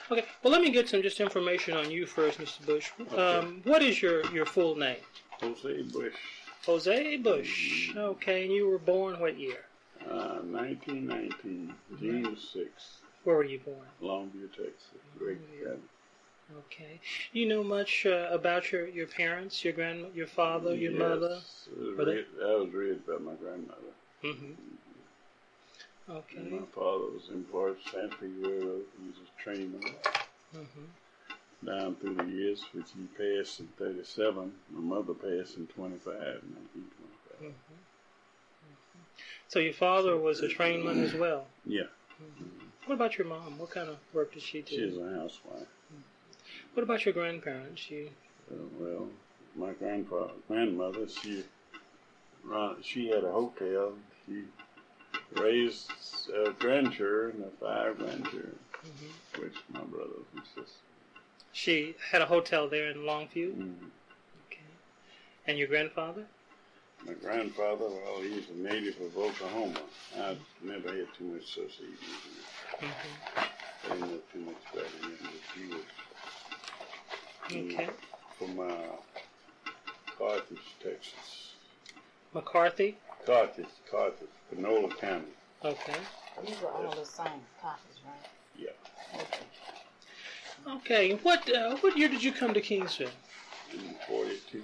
Okay. Well, let me get some just information on you first, Mr. Bush. Okay. What is your full name? Jose Bush. Jose Bush. Okay. And you were born what year? 1919, June 6th. Where were you born? Longview, Texas. Great family. Okay. You know much about your parents, your father, your mother? I was raised by my grandmother. Mm-hmm. Okay. And my father was employed at San Figueroa. He was a trainer. Mm-hmm. Down through the years, which he passed in 37. My mother passed in 1925. Mm-hmm. Mm-hmm. So your father was a trainman as well? Yeah. Mm-hmm. What about your mom? What kind of work did she do? She was a housewife. Mm-hmm. What about your grandparents? Well, my grandmother, she had a hotel. She raised grandchildren, 5 grandchildren, mm-hmm. which my brothers and sisters. She had a hotel there in Longview? Mm-hmm. Okay. And your grandfather? My grandfather, well, he's a native of Oklahoma. I've never had too much association with him. Mm-hmm. I didn't know too much about him, but he was from Carthage, Texas. McCarthy? Carthage, Panola County. Okay. These are all the same copies, right? Yeah. Okay. What year did you come to Kingsville? In 42.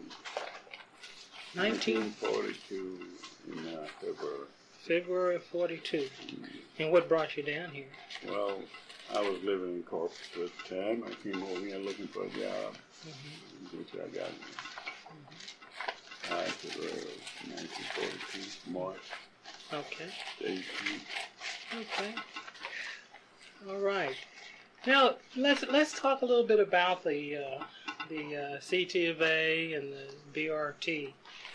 1942 in February. February of 42. And what brought you down here? Well, I was living in Corpus at the time. I came over here looking for a job, which I got. I could 1942 March. Okay. 18. Okay. All right. Now let's talk a little bit about the CT of A and the BRT.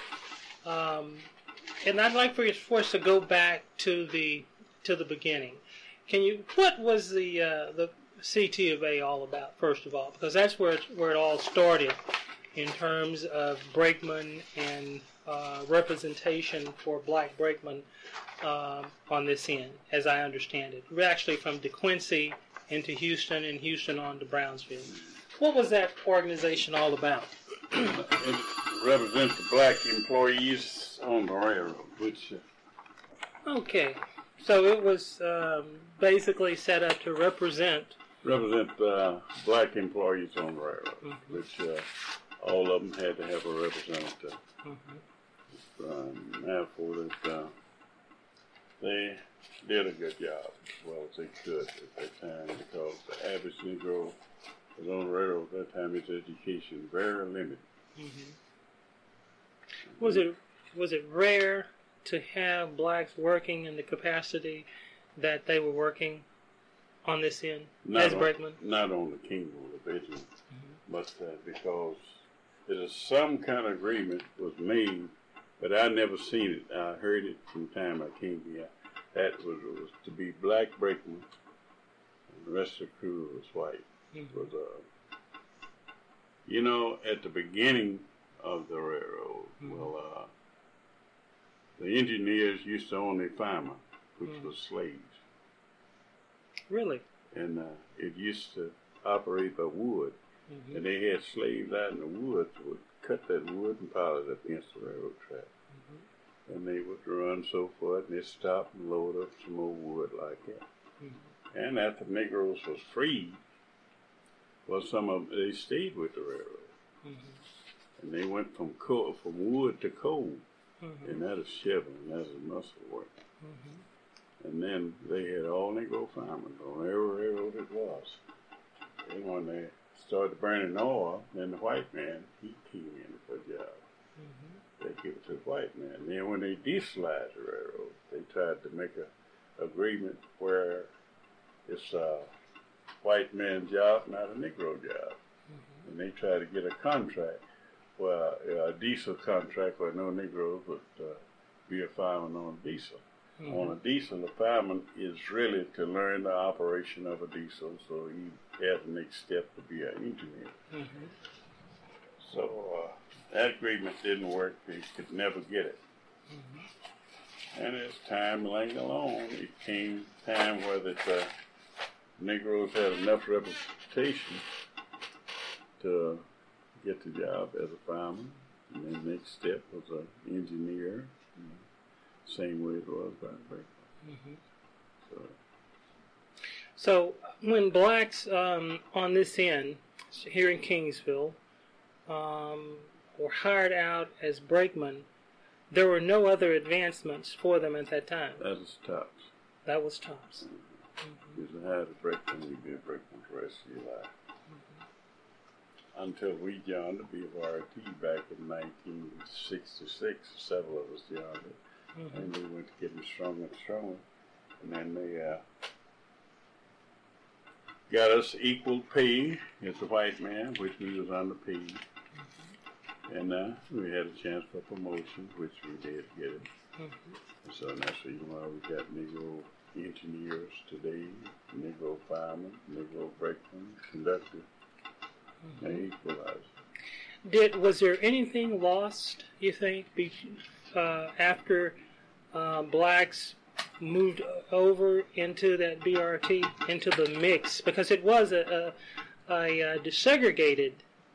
And I'd like for us to go back to the beginning. What was the CT of A all about, first of all? Because that's where it all started in terms of brakemen and representation for black brakemen on this end, as I understand it. We're actually from DeQuincy into Houston and Houston on to Brownsville. What was that organization all about? It represents the black employees on the railroad, which... Okay. So it was basically set up to represent black employees on the railroad, which all of them had to have a representative. Therefore, they did a good job as well as they could at that time, because the average Negro was on the railroad at that time. His education very limited. Was it rare to have blacks working in the capacity that they were working on this end as brakemen? Not on the Kingville division, but because some kind of agreement was made, but I never seen it. I heard it from the time I came here. That was to be black brakemen, and the rest of the crew was white. Was at the beginning of the railroad, the engineers used to own a fireman, which was slaves. Really? And it used to operate by wood. And they had slaves out in the woods who would cut that wood and pile it up against the railroad track. And they would run so forth, and they'd stop and load up some more wood like that. And after the Negroes was freed, well, some of them, they stayed with the railroad. And they went from wood to coal. And that is shoveling, that is muscle work. And then they had all Negro firemen on every railroad it was. And when they started burning oil, then the white man, he came in for a job. They give it to the white man. And then when they desalized the railroad, they tried to make an agreement where it's a white man's job, not a Negro job. And they tried to get a contract, a diesel contract where no Negroes would be a fireman on a diesel. On a diesel, the fireman is really to learn the operation of a diesel, so he has the next step to be an engineer. So that agreement didn't work. They could never get it. And as time lagged along, it came time where the Negroes had enough reputation to get the job as a fireman. And then the next step was an engineer. Same way it was back then. Mm-hmm. So when blacks on this end, here in Kingsville, were hired out as brakemen, there were no other advancements for them at that time. That was tops. That was tops. You had a brakeman, you be a brakeman for the rest of your life. Until we joined the BFRT back in 1966, several of us joined it, and we went to getting stronger and stronger. And then they got us equal pay as a white man, which we was underpaid. And we had a chance for promotion, which we did get it. So that's the reason why we got Negro engineers today, Negro firemen, Negro brakemen, conductor, and equalizer. Was there anything lost, you think, after blacks moved over into that BRT, into the mix? Because it was a desegregated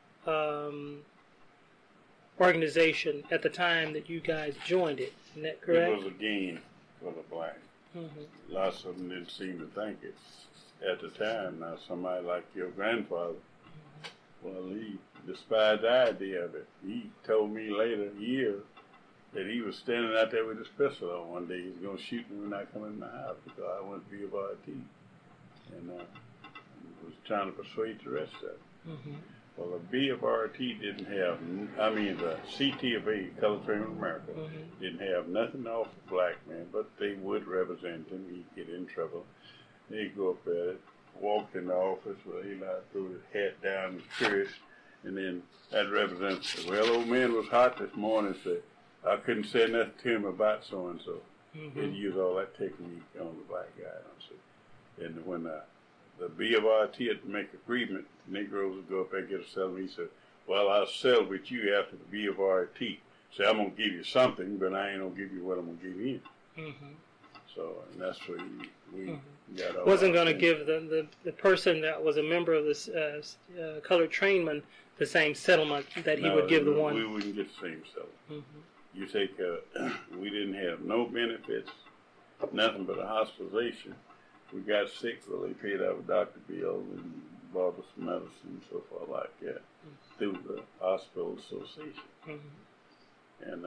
organization at the time that you guys joined it. Isn't that correct? It was a gain for the black. Lots of them didn't seem to think it at the time. Now, somebody like your grandfather, well, he despised the idea of it. He told me later, years, that he was standing out there with his pistol on one day. He was going to shoot me when I come in my house because I went to BFRT. And was trying to persuade the rest of it. Well, the BFRT didn't have, the CT of A, Color Training of America, didn't have nothing to offer black men, but they would represent him. He'd get in trouble. They'd go up at it, walked in the office where he threw his hat down and cursed, and then that representative, well, old man was hot this morning, said, I couldn't say nothing to him about so-and-so. He'd use all that technique on the black guy. And when the BFRT had to make agreement, the Negroes would go up there and get a settlement. He said, well, I'll settle with you after the BFRT. Say, I'm going to give you something, but I ain't going to give you what I'm going to give you. So, and that's where we got all. Wasn't going to give the person that was a member of this colored trainman the same settlement that he would give the one. We wouldn't get the same settlement. You take, we didn't have no benefits, nothing but a hospitalization. We got sick, well, they paid our doctor bill and bought us medicine and so forth like that through the hospital association. And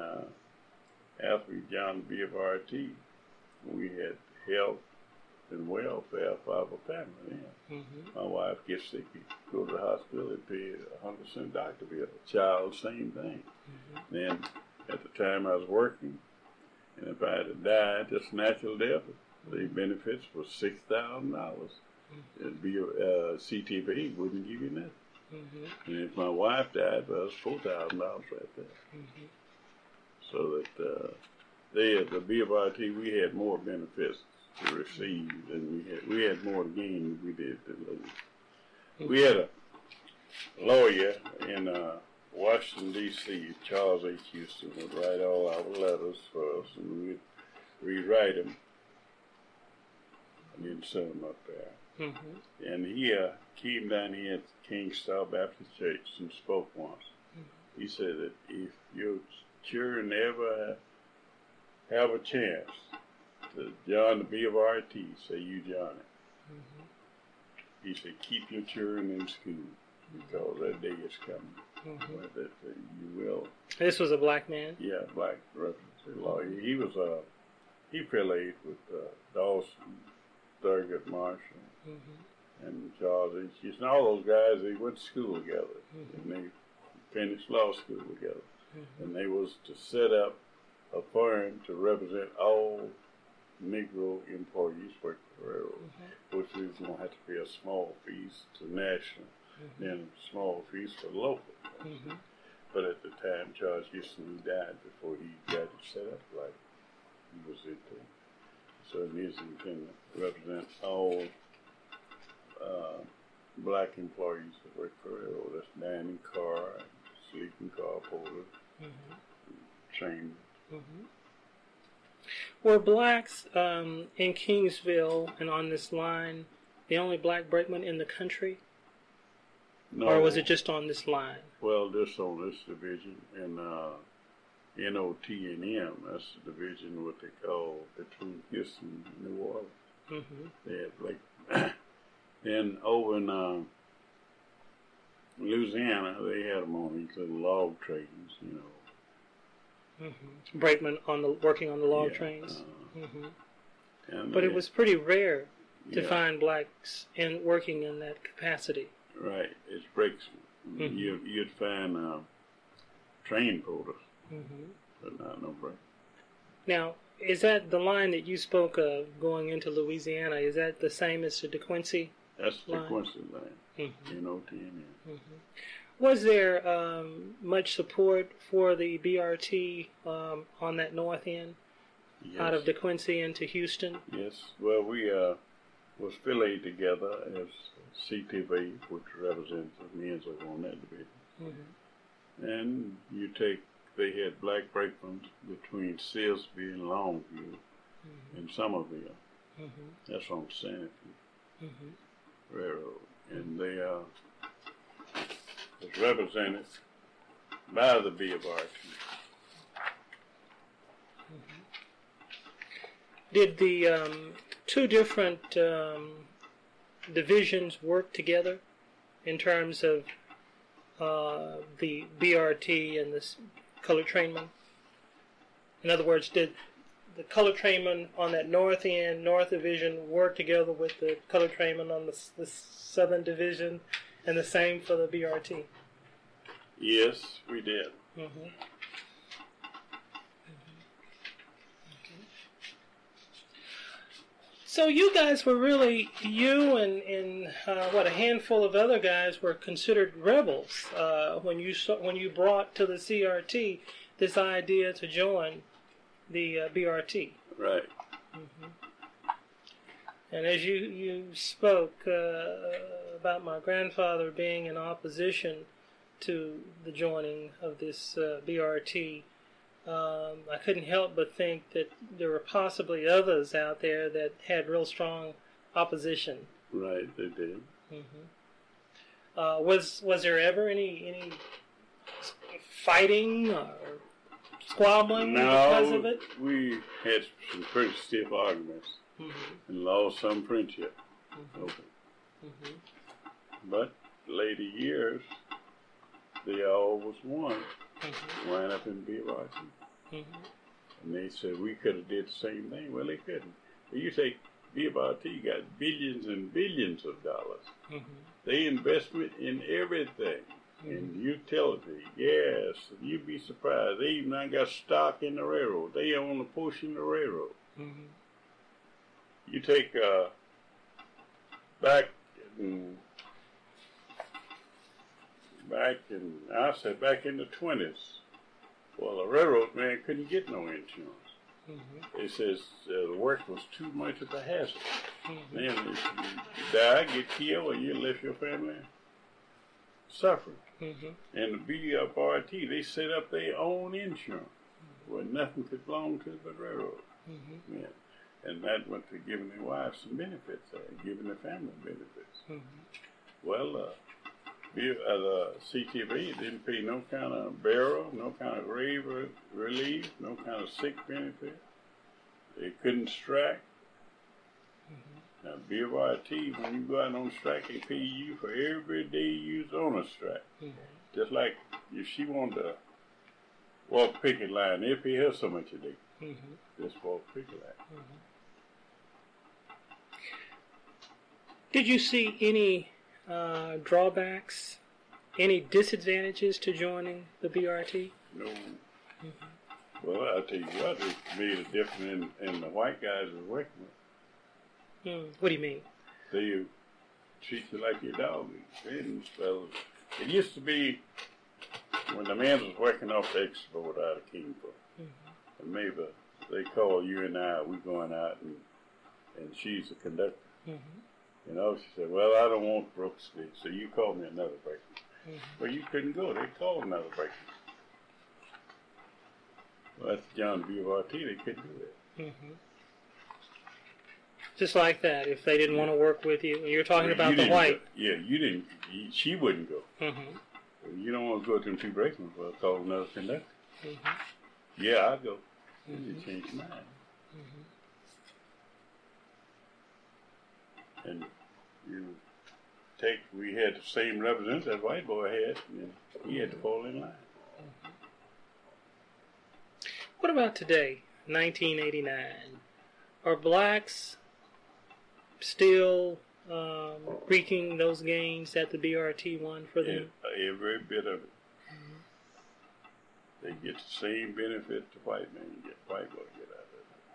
after we joined the BFRT, we had health and welfare for our family. My wife gets sick, you go to the hospital, they pay 100% doctor bill. Child, same thing. Then at the time I was working, and if I had died, just natural death, the benefits was $6,000. It'd be CTV wouldn't give you nothing. And if my wife died, well, it was $4,000 right there. So that the BFRT, we had more benefits to receive than we had more to gain than we did to lose. We had a lawyer in Washington, D.C., Charles H. Houston, would write all our letters for us, and we'd rewrite them. And he'd send them up there. And he came down here at King Star Baptist Church and spoke once. He said that if your children ever have a chance to join the BFRT, say you join it. He said, keep your children in school because that day is coming. That you will. This was a black man? Yeah, black representative lawyer. He was he affiliated with Dawson, Thurgood Marshall, and Charles H. Houston. All those guys, they went to school together, and they finished law school together. And they was to set up a firm to represent all Negro employees working for the railroad, which was going to have to pay a small fees to national, then small fees for local. But at the time, Charles Houston died before he got it set up like he was it. So it is intended to represent all black employees that work for the railroad. That's dining car, sleeping car porter, train. Were blacks in Kingsville and on this line the only black brakeman in the country? No, Or was it just on this line? Well, just on this division, and NOTNM, that's the division what they call between Houston and New Orleans. Mm-hmm. They had like, then over in Louisiana, they had them on these little log trains, you know. Mm-hmm. Brakemen working on the log Yeah, trains. And But it was pretty rare to yeah, find blacks working in that capacity. right. It's brakes. Mhm. You'd find train porters, Mm-hmm. but not no brakes. Now, is that the line that you spoke of going into Louisiana? Is that the same as the DeQuincy? That's the Line. Quincy line. Mm-hmm. NOTNM. Mm-hmm. Was there much support for the BRT on that north end, Yes. out of DeQuincy into Houston? Yes. Well, we was affiliated together as CTV, which represents the men's over on that division. Mm-hmm. And they had black brakemen between Silsbee and Longview and Somerville. Mm-hmm. That's on Santa Fe Mm-hmm. Railroad. And they was represented by the B of RT. Did the two different divisions work together in terms of the BRT and the colored trainmen? In other words, did the colored trainmen on that north end, north division, work together with the colored trainmen on the southern division, and the same for the BRT? Yes, we did. Mm-hmm. So you guys were really, you and a handful of other guys were considered rebels when you brought to the CRT this idea to join the BRT. Right. Mm-hmm. And as you spoke about my grandfather being in opposition to the joining of this BRT, I couldn't help but think that there were possibly others out there that had real strong opposition. Right, they did. Mm-hmm. Was there ever any fighting or squabbling because of it? We had some pretty stiff arguments and lost some friendship. But later years, they all was one. Wound up in BRT. And they said we could have did the same thing. Well, they couldn't. But you take BRT, got billions and billions of dollars. They investment in everything. In utility, gas. You'd be surprised. They even now got stock in the railroad. They own a portion of the railroad. You take back in the 20s. Well, the railroad man couldn't get no insurance. They says the work was too much of a hazard. Then if you die, get killed, or you left your family suffering. And the BRT, they set up their own insurance where nothing could belong to the railroad. Yeah. And that went to giving their wives some benefits, giving their family benefits. Well, the CTV didn't pay no kind of burial, no kind of grave relief, no kind of sick benefit. They couldn't strike. Now, BRT, when you go out on strike, they pay you for every day you was on a strike. Just like if she wanted to walk picket line, they pay her so much a day. Just walk picket line. Did you see any drawbacks, any disadvantages to joining the BRT? No. Well, I'll tell you what, it made a difference in the white guys we're working with. What do you mean? They treat you like your dog. It used to be when the man was working off the export out of Kingport. And maybe they call you and I, we going out and she's the conductor. You know, she said, well, I don't want Brooks, so you call me another brakeman. Well, you couldn't go. They called another brakeman. Well, that's John BRT. They couldn't do that. Just like that, if they didn't want to work with you. You're talking Well, about you the didn't white. go. Yeah, you didn't. She wouldn't go. Mm-hmm. You don't want to go to them two brakemen for a call another conductor. Mm-hmm. Yeah, I'll go. You change your mind. Mm-hmm. And we had the same representative that white boy had, and he had to fall in line. What about today, 1989? Are blacks still reaping those gains that the BRT won for them? Every bit of it. They get the same benefit the white man get, white boy get out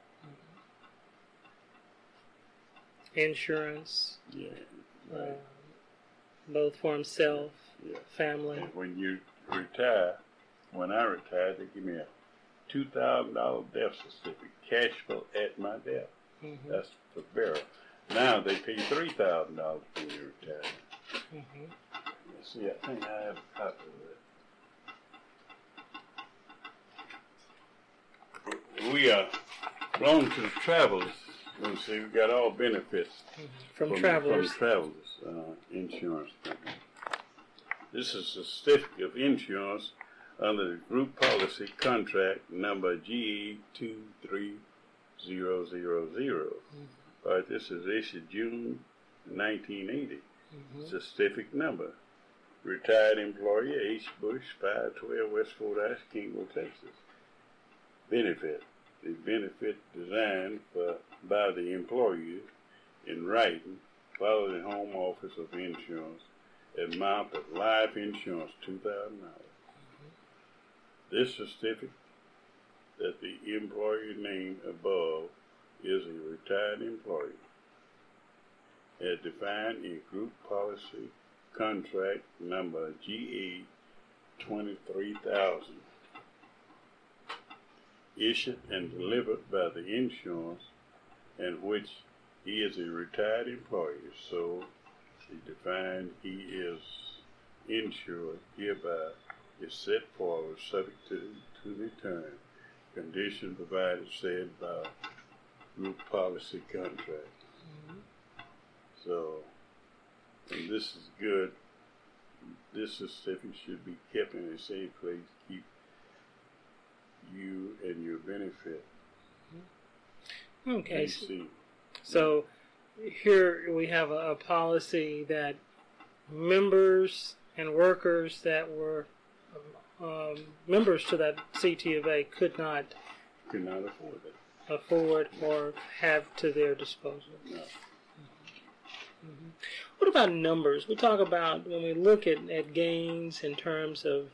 of it. Insurance, Yeah, right. both for himself, Yeah. family. And when you retire, when I retired, they give me a $2,000 death certificate, cashable at my death. Mm-hmm. That's for burial. Now they pay $3,000 when you retire. Mm-hmm. Let's see, I think I have a copy of it. We belong to the travelers. Let's see, we got all benefits From travelers. From travelers insurance company. This is a certificate of insurance under the group policy contract number GE23000. All right, this is issued June 1980. Certificate number. Retired employee H. Bush, 512 West 4th Ave, Kingville, Texas. Benefit. The benefit designed by the employee in writing, follow the Home Office of Insurance, amount of life insurance, $2,000. This certificate that the employee named above is a retired employee, as defined in Group Policy Contract Number GE 23,000, issued and delivered by the insurance, and which he is a retired employee, so he defined he is insured hereby is set forward subject to the term, condition provided said by group policy contract. So, and this is good. This certificate should be kept in a safe place, keep you and your benefit. Okay. So here we have a policy that members and workers that were members to that CT of A could not afford or have to their disposal. No. What about numbers? We talk about when we look at gains in terms of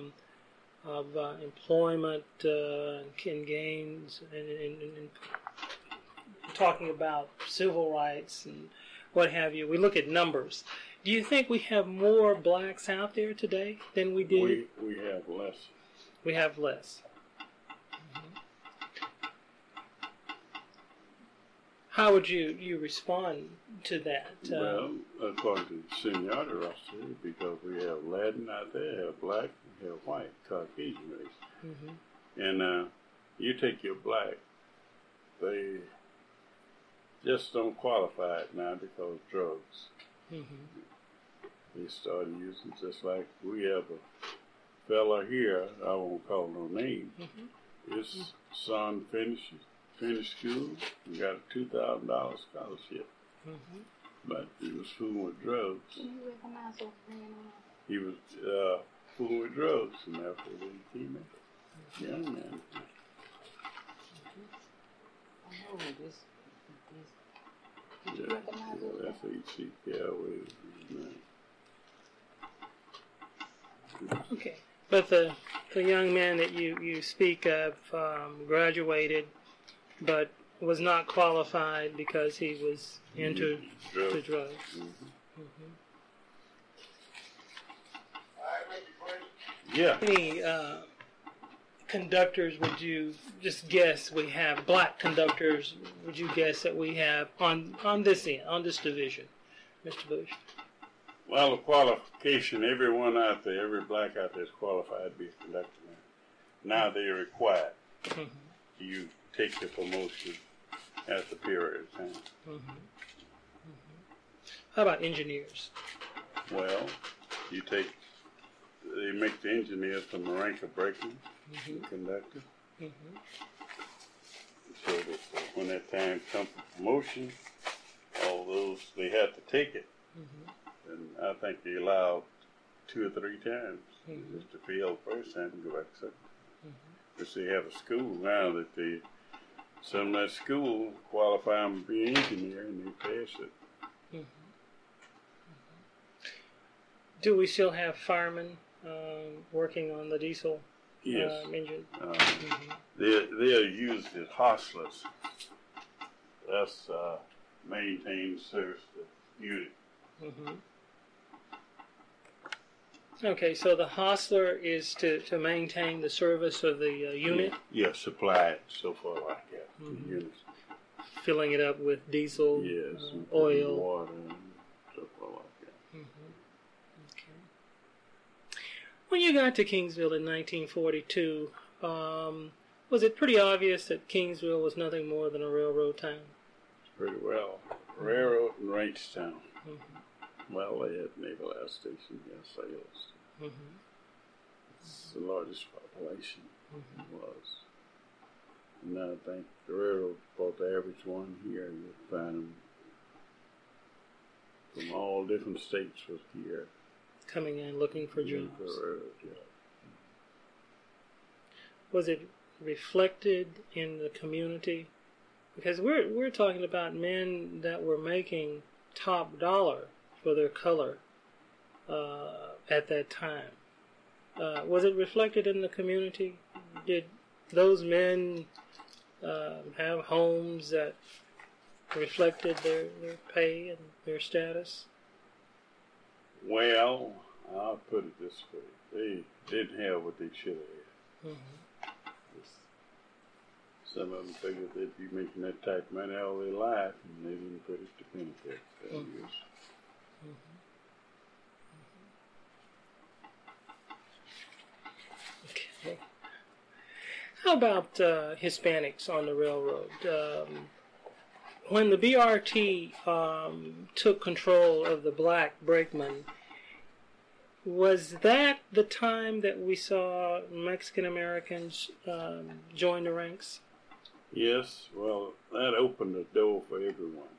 employment and gains and talking about civil rights and what have you. We look at numbers. Do you think we have more blacks out there today than we did? We have less. We have less. How would you respond to that? Well, according to the seniority roster, because we have Latin out there, have black, we have white, Caucasian race. And you take your black, they just don't qualify it now because of drugs. They started using, just like we have a fella here, I won't call no name. His son finished school and got a $2,000 scholarship. But he was fooling with drugs. Do you recognize those men? He was fooling with drugs, and after he came in, young man. I know who this. Did you Yeah, recognize those? that's H.C. Calloway. Okay, but the young man that you speak of graduated, but was not qualified because he was into drugs. Yeah. How many conductors would you just guess we have, black conductors, would you guess that we have on this end, on this division, Mr. Bush? Well, the qualification, everyone out there, every black out there is qualified to be a conductor now. Now they're required. You take the promotion That's a period of time. How about engineers? Well, they make the engineers from the rank of brakemen, the conductor. So that when that time comes for promotion, all those, they have to take it. And I think they allow 2 or 3 times just to fail the first time and go back second. Because they have a school now that some of that school qualify them to be an engineer and they pass it. Do we still have firemen working on the diesel Yes. engine? They're used as hostlers. That's maintained service the unit. Okay, so the hostler is to maintain the service of the unit, Yeah, supply it, so far like that. The units. filling it up with diesel, Yes. oil. Water and so far like that. Okay. When you got to Kingsville in 1942, was it pretty obvious that Kingsville was nothing more than a railroad town? Pretty well. Railroad and ranch town. Well, they had naval air station, sailors. It's the largest population it was. And I think the railroad, about the average one here, you'd find them from all different states was here. Coming in looking for looking jobs. for a railroad job. Was it reflected in the community? Because we're talking about men that were making top dollar for their color at that time. Was it reflected in the community? Did those men have homes that reflected their pay and their status? Well, I'll put it this way. They didn't have what they should have had. Some of them figured they'd be making that type of money all their life, and they didn't put it to benefit values. Okay. How about Hispanics on the railroad? When the BRT took control of the black brakemen, was that the time that we saw Mexican Americans join the ranks? Yes, well, that opened the door for everyone.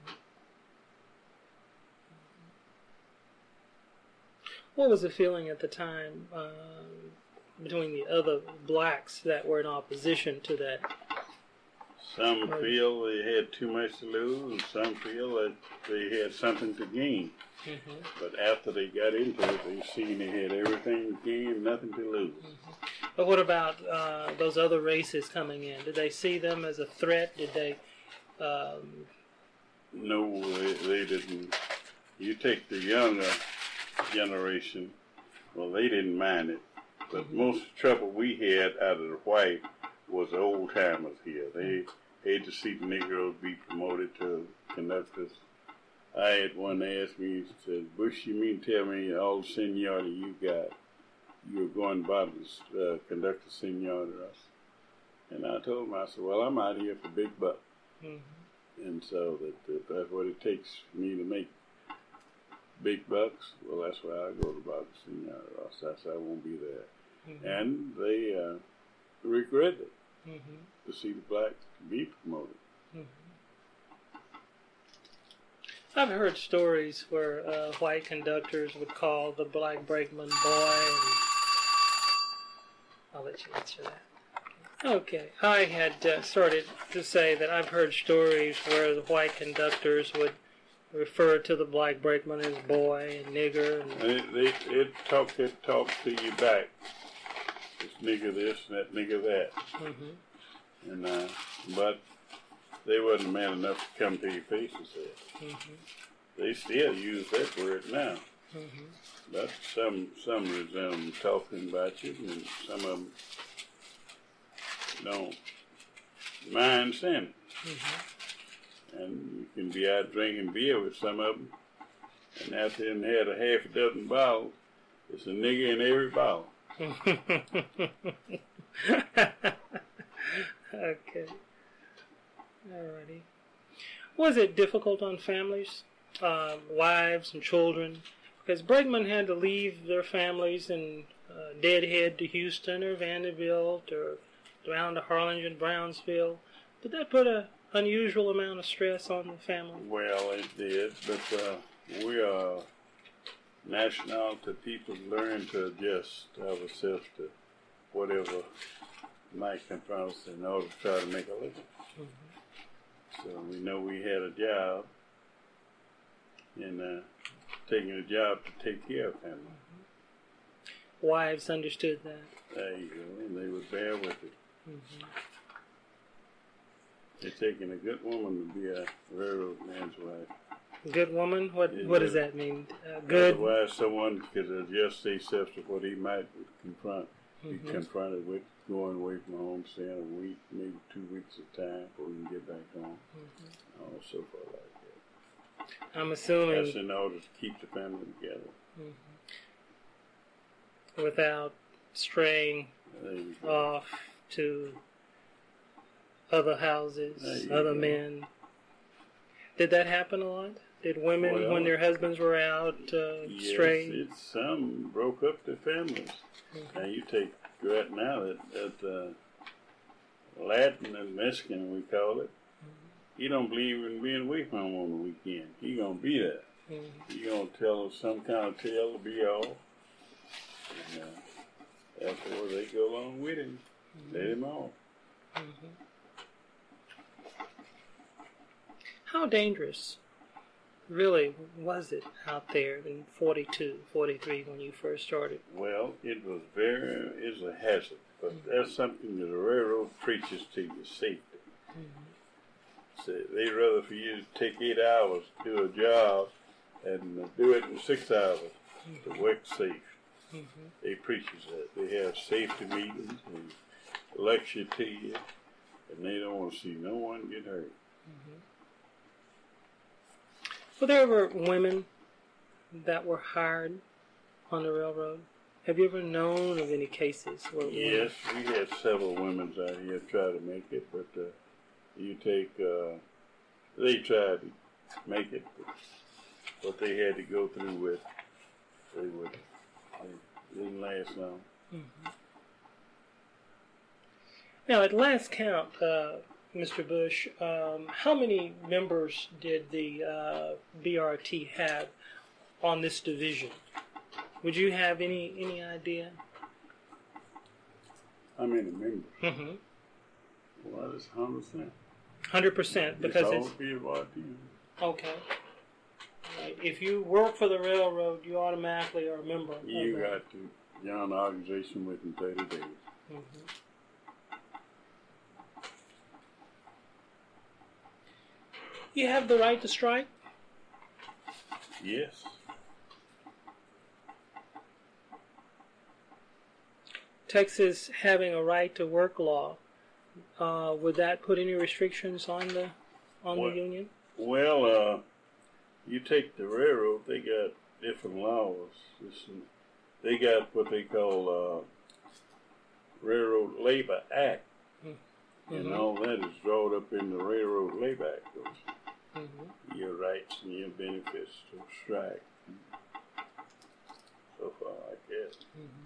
What was the feeling at the time between the other blacks that were in opposition to that? Some feel they had too much to lose, and some feel that they had something to gain. But after they got into it, they seen they had everything to gain, nothing to lose. But what about those other races coming in? Did they see them as a threat? Did they? No, they didn't. You take the younger generation, well, they didn't mind it. But most trouble we had out of the white was the old timers here. They hated to see the Negroes be promoted to conductors. I had one ask me, said, "Bush, you mean tell me all the seniority you got, you were going by the conductor seniority?" And I told him, I said, "Well, I'm out here for big bucks." And so that's what it takes for me to make big bucks. Well, that's why I go to Bobby Seniority. I said, I won't be there. And they regretted to see the blacks be promoted. I've heard stories where white conductors would call the black brakeman boy. And I'll let you answer that. Okay. I had started to say that I've heard stories where the white conductors would refer to the black brakeman as boy and nigger. And It talk to you back. This nigger this and that nigger that. And but they wasn't man enough to come to your face and say it. They still use that word now. But some of them talking about you, and some of them don't mind saying it. And you can be out drinking beer with some of them, and after they had a half a dozen bottles, it's a nigger in every bottle. Okay. Alrighty. Was it difficult on families, wives and children? Because Bregman had to leave their families and deadhead to Houston or Vanderbilt or down to Harlingen, Brownsville. Did that put an unusual amount of stress on the family? Well, it did, but we are nationality people learn to adjust ourselves to whatever might confront us in order to try to make a living. Mm-hmm. So we know we had a job and taking a job to take care of family. Mm-hmm. Wives understood that. There you go, and they would bear with it. Mm-hmm. It's taking a good woman to be a railroad man's wife. Good woman? What does that mean? Good? Otherwise, someone could adjust themselves to what he might confront. Mm-hmm. Be confronted with going away from home, staying a week, maybe 2 weeks at a time before we can get back home. Mm-hmm. All so forth like that. I'm assuming that's in order to keep the family together. Mm-hmm. Without straying off to other houses, other men. Did that happen a lot? Did women, when their husbands were out, stray? Yes, some broke up their families. Mm-hmm. Now you take right now that Latin and Mexican, we call it. Mm-hmm. He don't believe in being away from home on the weekend. He gonna be there. Mm-hmm. He gonna tell us some kind of tale to be off. And afterwards they go along with him. Mm-hmm. Let him off. Mm-hmm. How dangerous, really, was it out there in 42, 43 when you first started? Well, it was a hazard, but that's something that the railroad preaches to you, safety. Mm-hmm. So they'd rather for you to take 8 hours to do a job and do it in 6 hours to work safe. Mm-hmm. They preach that. They have safety meetings and lecture to you, and they don't want to see no one get hurt. Mm-hmm. Were there ever women that were hired on the railroad? Have you ever known of any cases where Yes, we had several women out here try to make it, but they tried to make it, but what they had to go through with, they didn't last long. Mm-hmm. Now, at last count, Mr. Bush, how many members did the BRT have on this division? Would you have any idea? How many members? Mm-hmm. Well, it's 100%. 100%, because it's BRT. Okay. Right. If you work for the railroad, you automatically are a member. You got to join the organization within 30 days. Mm-hmm. You have the right to strike? Yes. Texas having a right to work law, would that put any restrictions on the union? Well, you take the railroad, they got different laws. They got what they call Railroad Labor Act. Mm-hmm. And all that is drawn up in the Railroad Labor Act. Mm-hmm. Your rights and your benefits to strike. So far like that. Mm-hmm.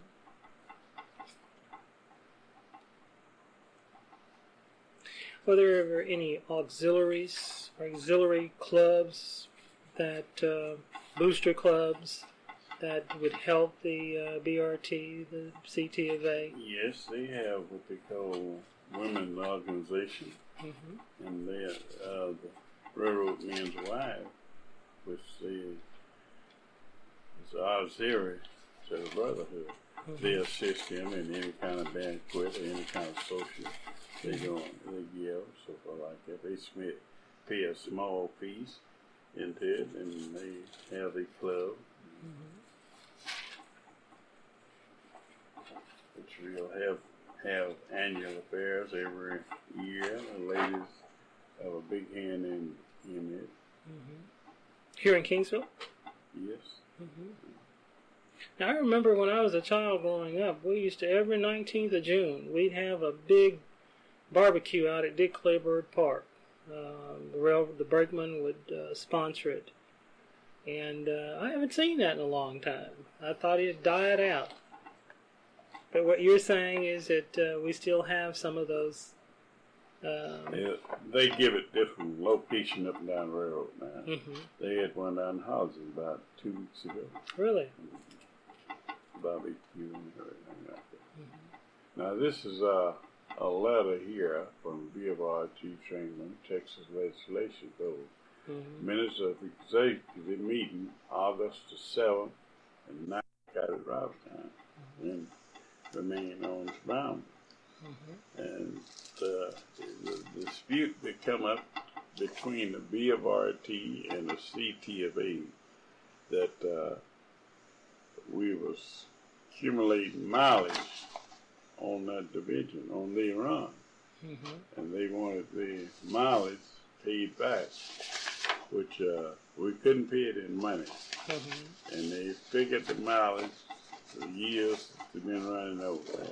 Were there ever any auxiliaries or auxiliary clubs, booster clubs, that would help the BRT, the CT of A? Yes, they have what they call women's organization. Mm-hmm. And they are the Railroad Men's Wives, which is auxiliary to the Brotherhood. Mm-hmm. They assist them in any kind of banquet or any kind of social. They give, so far like that. They pay a small piece into it, and they have a club, which will have annual affairs every year. The ladies have a big hand in it. Mm-hmm. Here in Kingsville? Yes. Mm-hmm. Now, I remember when I was a child growing up, we used to, every 19th of June, we'd have a big barbecue out at Dick Claiborne Park. The Bergman would sponsor it. And I haven't seen that in a long time. I thought it had died out. But what you're saying is that we still have some of those. They give it different location up and down the railroad now. Mm-hmm. They had one down in Houses about 2 weeks ago. Really? Barbecue and everything like that. Mm-hmm. Now this is a letter here from V of R Chief Chamberlain, Texas Legislation Board. Mm-hmm. Minutes of executive meeting, August the 7th, and 9 got it right time, and remain on its boundary. Mm-hmm. And the dispute that come up between the B of RT and the CT of A, that we was accumulating mileage on that division, on their run. Mm-hmm. And they wanted the mileage paid back, which we couldn't pay it in money. Mm-hmm. And they figured the mileage for years they've been running over there.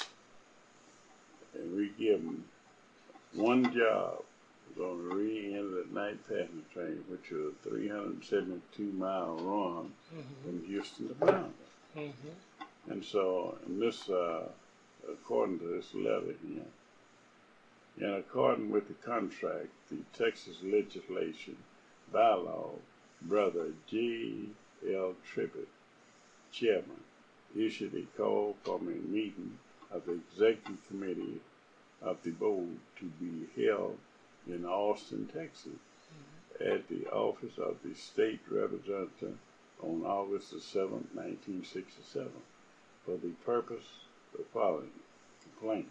And we give them one job on the re-end of the night passenger train, which was a 372-mile run from Houston to Brownville. Mm-hmm. And so, in this, according to this letter here, in accordance with the contract, the Texas legislation bylaw, Brother J.L. Tribbett, chairman, issued a call from a meeting of the executive committee of the board to be held in Austin, Texas, at the office of the state representative on August the 7th, 1967, for the purpose of filing a complaint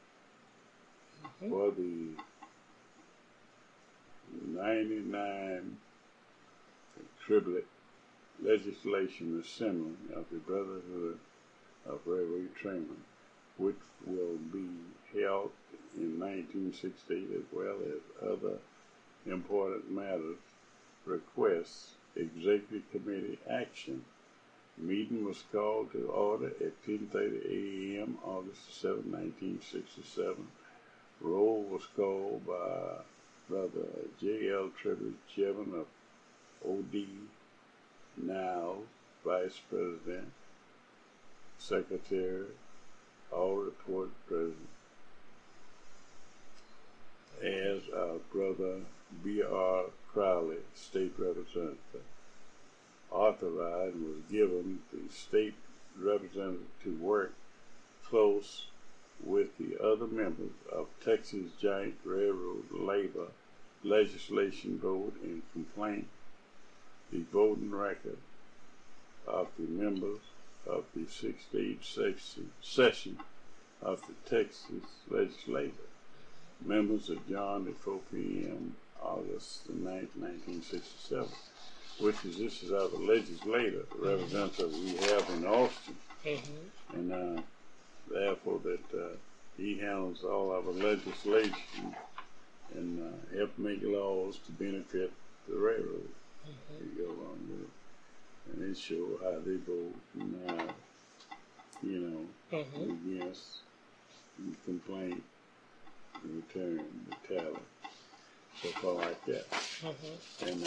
for the 99 Triplet Legislation Assembly of the Brotherhood of Railway Trainmen, which will be held in 1968, as well as other important matters, requests, executive committee action. Meeting was called to order at 10:30 a.m. August 7, 1967. Roll was called by Brother J.L. Tribbett, chairman of O.D. Now, vice president, secretary, all report president, as Brother B.R. Crowley, state representative, authorized and was given the state representative to work close with the other members of Texas Giant Railroad Labor Legislation Board in complaint the voting record of the members of the six-stage session of the Texas Legislature. Members adjourned at 4 p.m. August the 9th, 1967, this is our legislator, the representative we have in Austin. Mm-hmm. And therefore that he handles all our legislation and help make laws to benefit the railroad. Mm-hmm. We go along with it. And they show how they vote now, against the complaint, the return, the tally, so far like that. Mm-hmm. And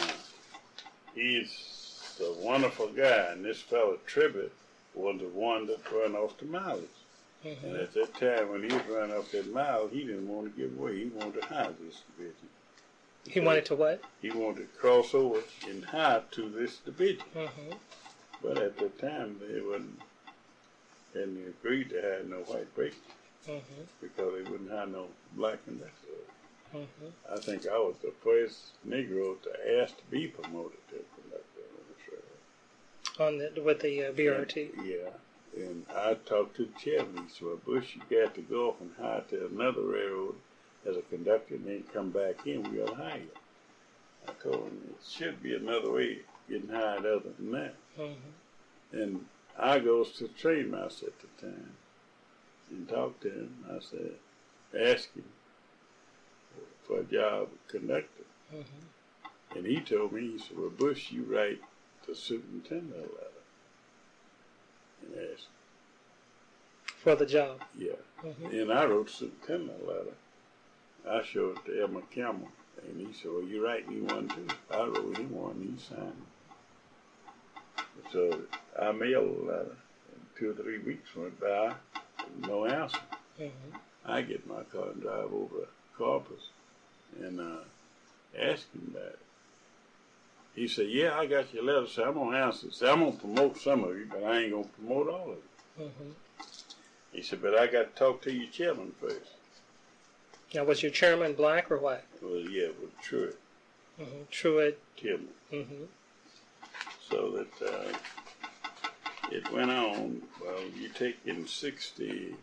he's a wonderful guy, and this fellow Tribbett was the one that run off the mileage. Mm-hmm. And at that time, when he was running off that mile, he didn't want to give away. He wanted to hire this division. He wanted to what? He wanted to cross over and hire to this division. Mm-hmm. But at that time, they hadn't agreed to hire no white brakeman. Mm-hmm. Because they wouldn't have no black conductor. Mm-hmm. I think I was the first Negro to ask to be promoted to conductor on this railroad. With the BRT? Yeah. And I talked to the chairman. He said, well, Bush, you got to go off and hire to another railroad as a conductor and then come back in. We'll hire you. I told him it should be another way of getting hired other than that. Mm-hmm. And I goes to the train master at the time and talked to him. I said, ask him for a job of conductor. Mm-hmm. And he told me, he said, well, Bush, you write the superintendent a letter. And asked for the job. Yeah. Mm-hmm. And I wrote the superintendent a letter. I showed it to Edmund Campbell And he said, well, you write me one too. I wrote him one, he signed it. So I mailed a letter. And 2 or 3 weeks went by, no answer. Mm-hmm. I get my car and drive over to Corpus and ask him about it. He said, yeah, I got your letter. So I'm going to answer. So I'm going to promote some of you, but I ain't going to promote all of it. Mm-hmm. He said, but I got to talk to your chairman first. Now, was your chairman black or white? Well, yeah, with Truett Mm-hmm. Truett. Tillman. Mm-hmm. So that it went on. Well, you take in 66,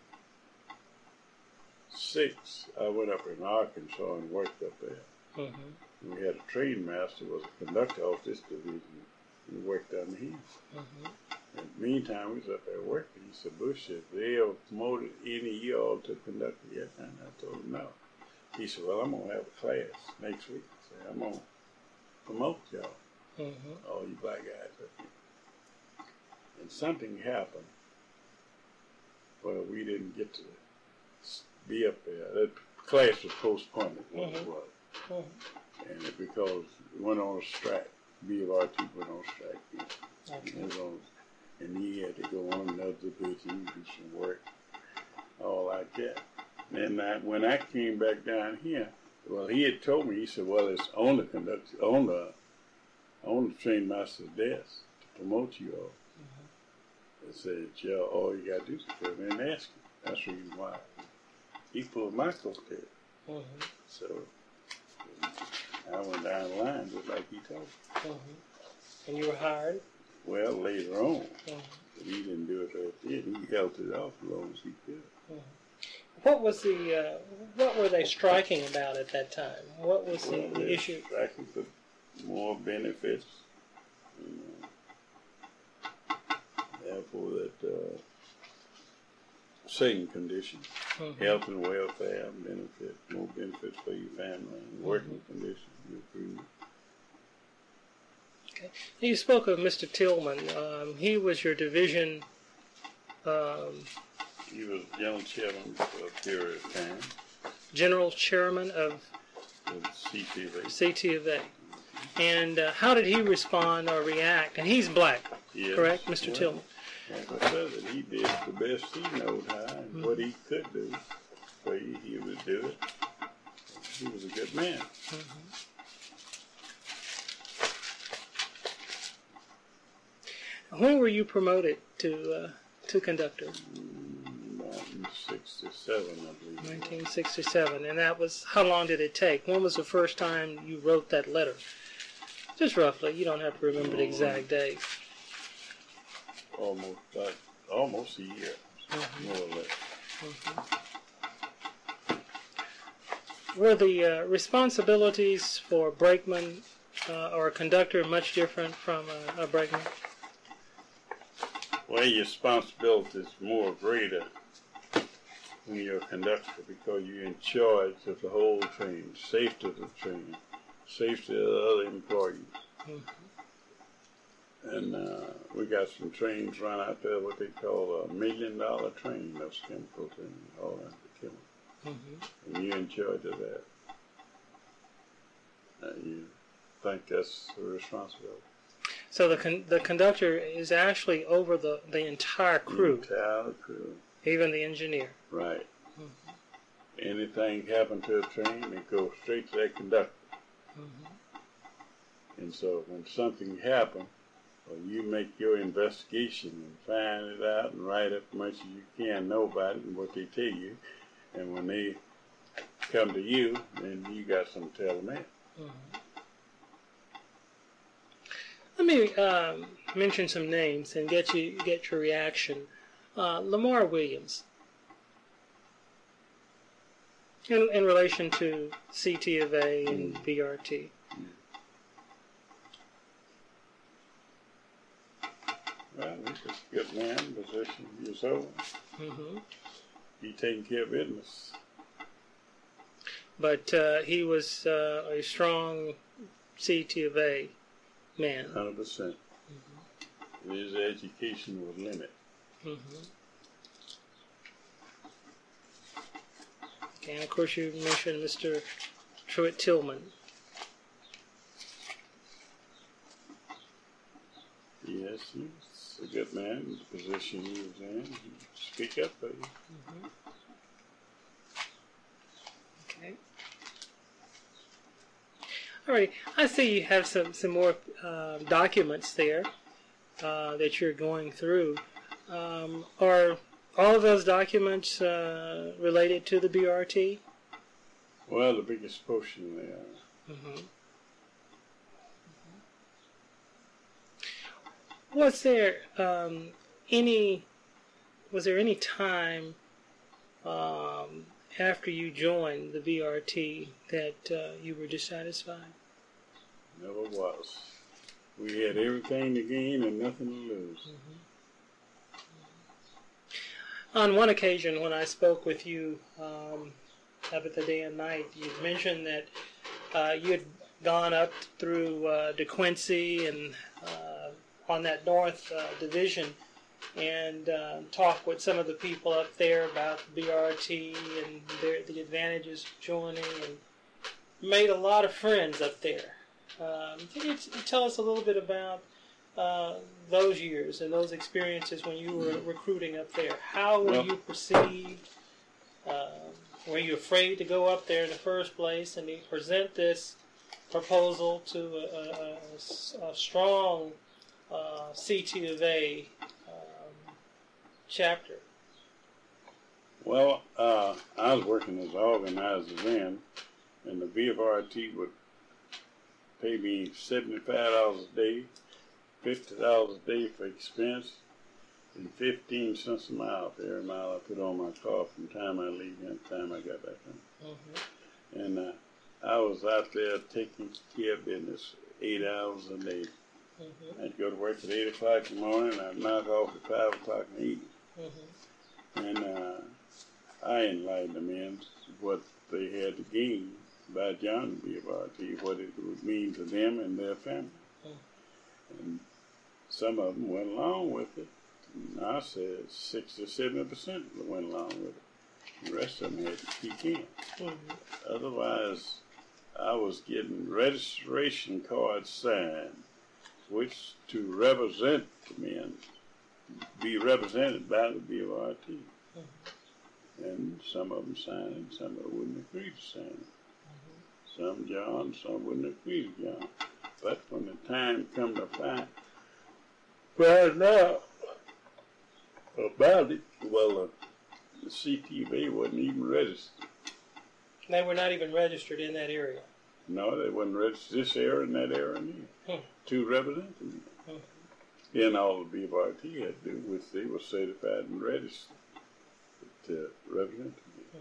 I went up in Arkansas and worked up there. Mm-hmm. We had a train master, was a conductor off this division. He worked down here. Mm-hmm. And meantime, we was up there working. He said, Bush, if they ever promoted any of y'all to conductor yet? And I told him no. He said, well, I'm going to have a class next week. I said, I'm going to promote y'all, Mm-hmm. all you black guys up here. And something happened. Well, we didn't get to be up there. That class was postponed, what it was. Mm-hmm. And it because we went on a strike. B of RT went on strike. Okay. And he had to go on another division, do some work, all like that. And when I came back down here, well, he had told me, he said, well, it's on the conductor, on the train master's desk to promote you all. Mm-hmm. I said, yeah, all you got to do is come in and ask him. That's the reason why. He pulled my coattail. Mm-hmm. So I went down the line just like he told me. Mm-hmm. And you were hired? Well, later on, Mm-hmm. but he didn't do it right then. He held it off as long as he could. Mm-hmm. What was what were they striking about at that time? What was the issue? Striking for more benefits. Therefore, that same condition, Mm-hmm. health and welfare benefit, more benefits for your family, and working conditions, your food. Okay. You spoke of Mr. Tillman. He was your division. He was general chairman for a period of time General chairman of with CTV. CT of A. And how did he respond or react? And he's black, Yes. correct, Mr. Well, Tillman? like I said, that he did the best he knowed how and what he could do. So he would do it. He was a good man. When were you promoted to conductor? About in 67, I believe. 1967. And that was, how long did it take? When was the first time you wrote that letter? Just roughly. You don't have to remember the exact date. Almost a year, more or less. Were the responsibilities for brakeman or a conductor much different from a brakeman? Well, your responsibility is more greater when you're a conductor because you're in charge of the whole train, safety of the train, safety of the other employees. And we got some trains run out there, what they call $1 million train, those chemical trains, all that chemical. And you're in charge of that. You think that's a responsibility. So the conductor is actually over the entire crew, Entire crew. even the engineer. Right. Anything happen to a train, it goes straight to that conductor. And so when something happens, well, you make your investigation and find it out and write up as much as you can know about it and what they tell you. And when they come to you, then you got something to tell them that. Let me mention some names and get your reaction. Lamar Williams, in relation to CT of A and BRT. Well, he's a good man, position years old. He taking care of business. But he was a strong CT of A man. 100%. His education was limited. Okay, and of course you mentioned Mr. Truett Tillman. Yes, he's a good man. The position he was in, he'd speak up for you. Mm-hmm. Okay. All right. I see you have some more documents there that you're going through. Are all of those documents related to the BRT? Well, the biggest portion they are. Mm-hmm. Was there any time after you joined the BRT that you were dissatisfied? Never was. We had everything to gain and nothing to lose. Mm-hmm. On one occasion, when I spoke with you up at the Day and Night, you mentioned that you had gone up through DeQuincy and on that north division and talked with some of the people up there about the BRT and the advantages of joining, and made a lot of friends up there. Can you tell us a little bit about those years and those experiences when you were recruiting up there? How were you perceived? Were you afraid to go up there in the first place and to present this proposal to a strong CT of A chapter? Well, I was working as an organizer then, and the BFRT would pay me $75 a day, $50 a day for expense, and 15 cents a mile for every mile I put on my car from the time I leave and the time I got back home. Mm-hmm. And I was out there taking care of business 8 hours a day. Mm-hmm. I'd go to work at 8 o'clock in the morning, and I'd knock off at 5 o'clock in the evening. Mm-hmm. And I enlightened them in what they had to gain by joining the BFRT, what it would mean to them and their family. Mm-hmm. And some of them went along with it. And I said 60 or 70% went along with it. The rest of them had to kick in. Mm-hmm. Otherwise, I was getting registration cards signed, which to represent the men, be represented by the BFRT. Mm-hmm. And some of them signed it, some of them wouldn't agree to sign it. Mm-hmm. Some John, some wouldn't agree to John. But when the time come to find out about it, well, the CTV wasn't even registered. They were not even registered in that area? No, they wasn't registered this area and that area neither. To represent them. And all the BFRT had to do was they were certified and registered to represent them.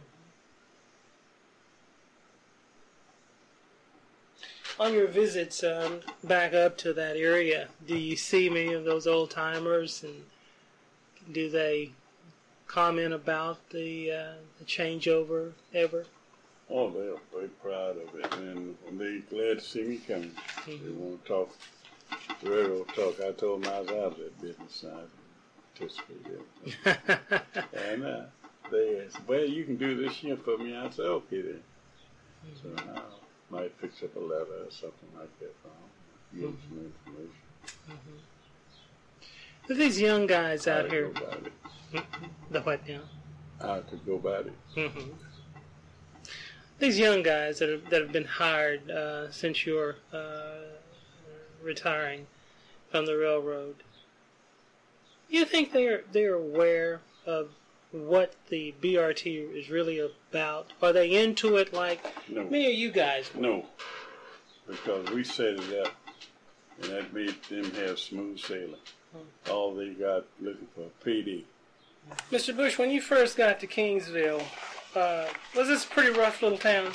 On your visits back up to that area, do you see many of those old timers, and do they comment about the changeover ever? Oh, they're very proud of it, and they're glad to see me coming. Mm-hmm. They want to talk, railroad talk. I told them I was out of that business side, participated. And they asked, well, you can do this here for me. I said, okay then. Mm-hmm. So I might fix up a letter or something like that for them, give them some information. Mm-hmm. So these young guys out here. Go about it. The what now? I could go about it. Mm-hmm. These young guys that have been hired since you're retiring from the railroad, you think they're aware of what the BRT is really about? Are they into it like me or you guys were? No, because we set it up, and that made them have smooth sailing. All they got looking for payday. Mr. Bush, when you first got to Kingsville, was this a pretty rough little town?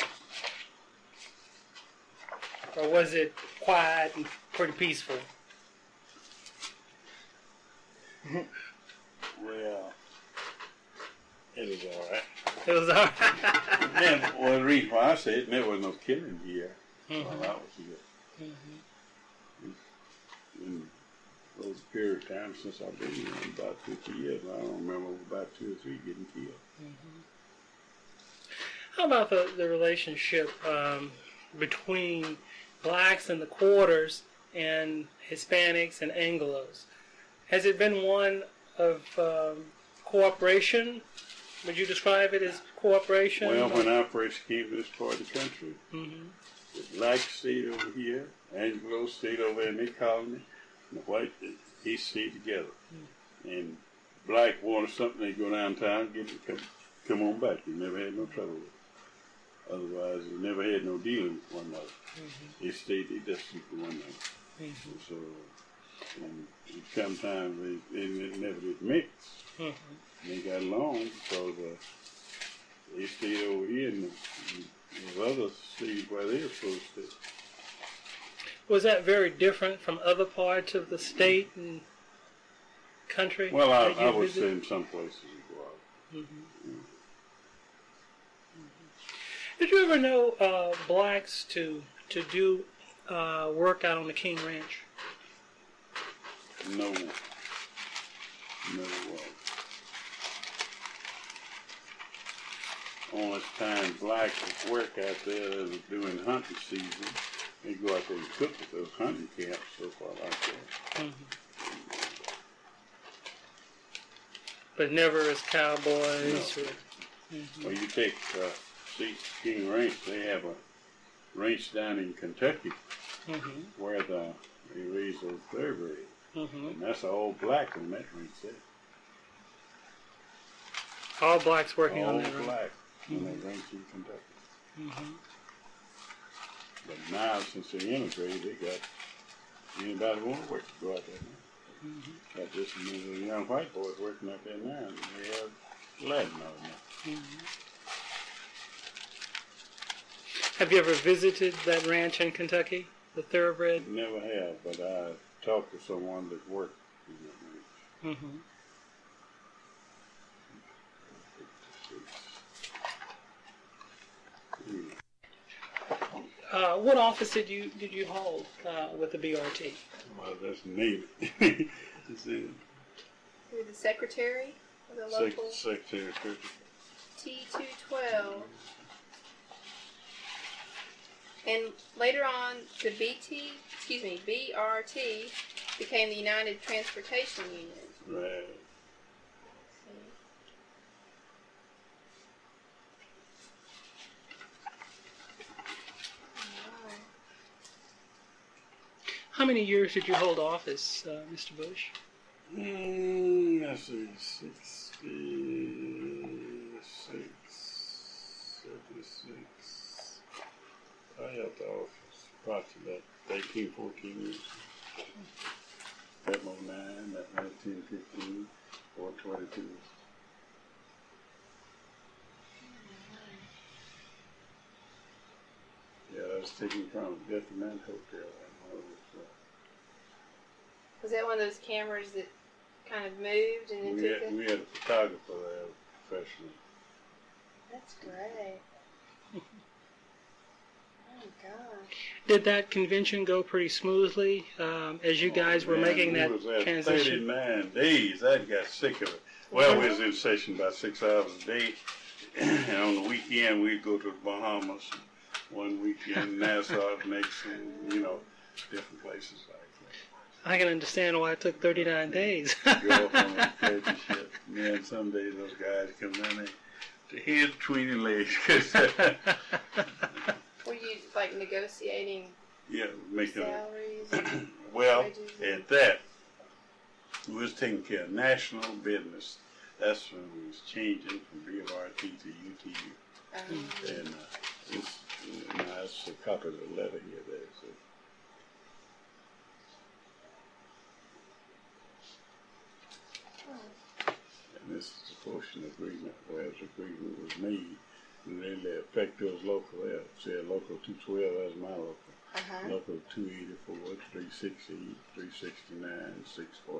Or was it quiet and pretty peaceful? Well, it was all right. It was all right. Then, well, the reason why I say it, there was no killing here while I was here. In those period of time since I've been here, about 50 years, I don't remember about 2 or 3 getting killed. How about the relationship between blacks in the quarters and Hispanics and Anglos? Has it been one of cooperation? Would you describe it as cooperation? Well, when I first came to this part of the country, Mm-hmm. the black stayed over here, Anglo stayed over in their colony, and the white, he stayed together. And black wanted something, they go downtown, get it, come on back. They never had no trouble with it. Otherwise, they never had no dealing with one another. Mm-hmm. They stayed their distance from one another. Mm-hmm. So, and sometimes they never did mix. Mm-hmm. They got along because they stayed over here and the others stayed where they were supposed to stay. Was that very different from other parts of the state and country? Well, that you I would visited? say in some places it was. Mm-hmm. Did you ever know blacks to do work out on the King Ranch? No. Never was. Only time blacks would work out there that was during hunting season. They go out there and cook at those hunting camps, so far like that. Mm-hmm. But never as cowboys? No. Or, mm-hmm. Well, you take King Ranch, they have a ranch down in Kentucky Mm-hmm. where they raise those thoroughbreds. Mm-hmm. And that's all black on that ranch there. All blacks working All on that, right? black on that ranch in Kentucky. Mm-hmm. But now, since they integrated, they got anybody who want to work to go out there now. Mm-hmm. Got just a young white boys working out there now, and they have Latin out now. Mm-hmm. Have you ever visited that ranch in Kentucky, the thoroughbred? Never have, but I talked to someone that worked in that ranch. Mm-hmm. What office did you hold with the BRT? Well, that's name it. It's in You're the secretary of the local Secretary of Treasury. T212. And later on, the BRT became the United Transportation Union. Right. How many years did you hold office, Mr. Bush? Let's see, 66, 76. I held the office approximately 18, 14 years. That 09, that 19, 15, or 22. Yeah, I was taking from Detrimental Hotel. Was that one of those cameras that kind of moved and then took it? We had a photographer there, professional. That's great. Oh, gosh. Did that convention go pretty smoothly as you guys were making that we was there transition? 39 days. I got sick of it. Well, we was in session about 6 hours a day. And on the weekend, we'd go to the Bahamas. One weekend, Nassau, next, and, different places like that. I can understand why it took 39 days. Go off on a pleasure ship. And then some days those guys come in there, the head between their legs. Were you, like, negotiating Yeah, making salaries? And well, wages at that, we was taking care of national business. That's when we was changing from BRT to UTU. And it's a copy of the letter here there. So. And this is the portion agreement where the agreement was made. And then they affect those local there. Say local 212, that's my local. Local 284, 360, 369, 644.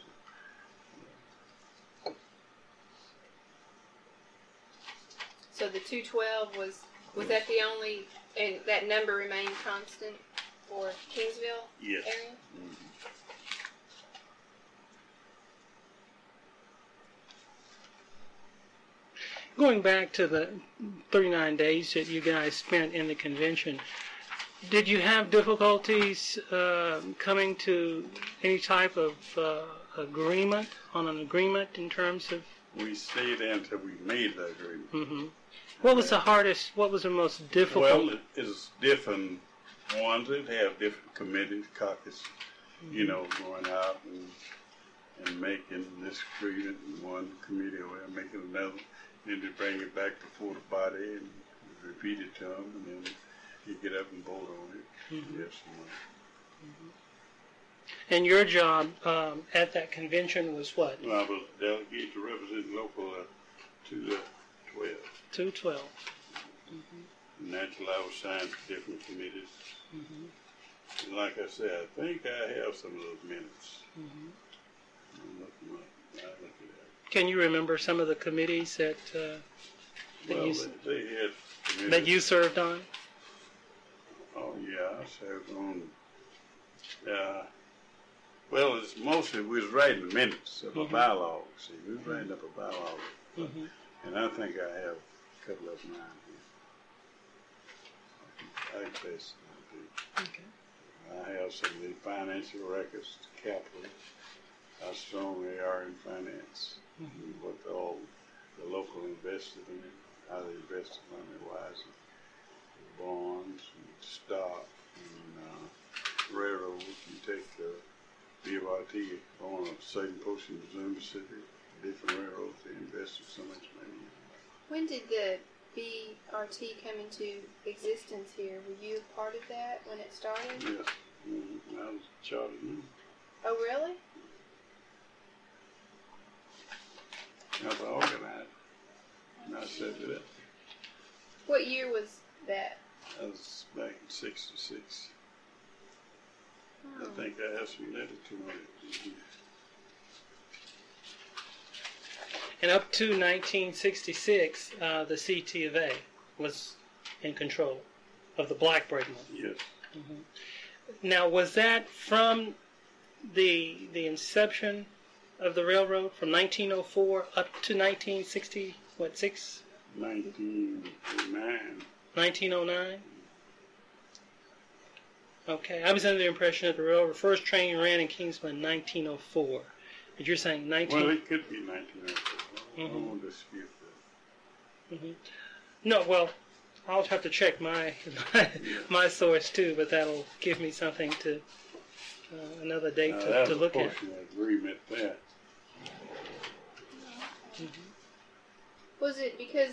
So the 212 was that the only, and that number remained constant for Kingsville Yes. area? Mm-hmm. Going back to the 39 days that you guys spent in the convention, did you have difficulties coming to any type of agreement, on an agreement in terms of? We stayed there until we made the agreement. Mm-hmm. What was the hardest, what was the most difficult? Well, it's different ones. They have different committees, caucus, you know, going out and making this agreement in one committee or making another. Then they bring it back before the body and repeat it to them, and then you get up and vote on it. Mm-hmm. Yes, And your job at that convention was what? well, I was delegate to represent local to the 12. 212. And naturally, I was signed to different committees. Mm-hmm. And like I said, I think I have some of those minutes. Mm-hmm. I'm looking at that. Can you remember some of the committees that Well, you, they had committees. that you served on? Oh, yeah, I served on. Well, it's mostly we was writing minutes of a bylaw. See, we was writing up a bylaw, Mm-hmm. and I think I have a couple of mine here. I guess Okay. I have some of the financial records, capital, how strong they are in finance, and what all the local invested in it, how they invested money wisely, bonds and stock and railroads. You take BRT on a certain portion of Missouri, Mississippi, different railroads, they invested so much money in. When did the BRT come into existence here? Were you a part of that when it started? Yes, I was chartered member. Oh, really? I was organized, and I set it up. What year was that? That was back in '66. Oh. I think I have some letters to it. And up to 1966, the CT of A was in control of the Black Brakeman. Yes. Now, was that from the inception of the railroad, from 1904 up to 1960, what, 1909. 1909? Okay, I was under the impression that the railroad first train ran in Kingsville in 1904. But you're saying 19... Well, it could be 1904. I won't dispute that. No, well, I'll have to check my my source too, but that'll give me something to another date to look at. That's a portion of agreement there. Was it because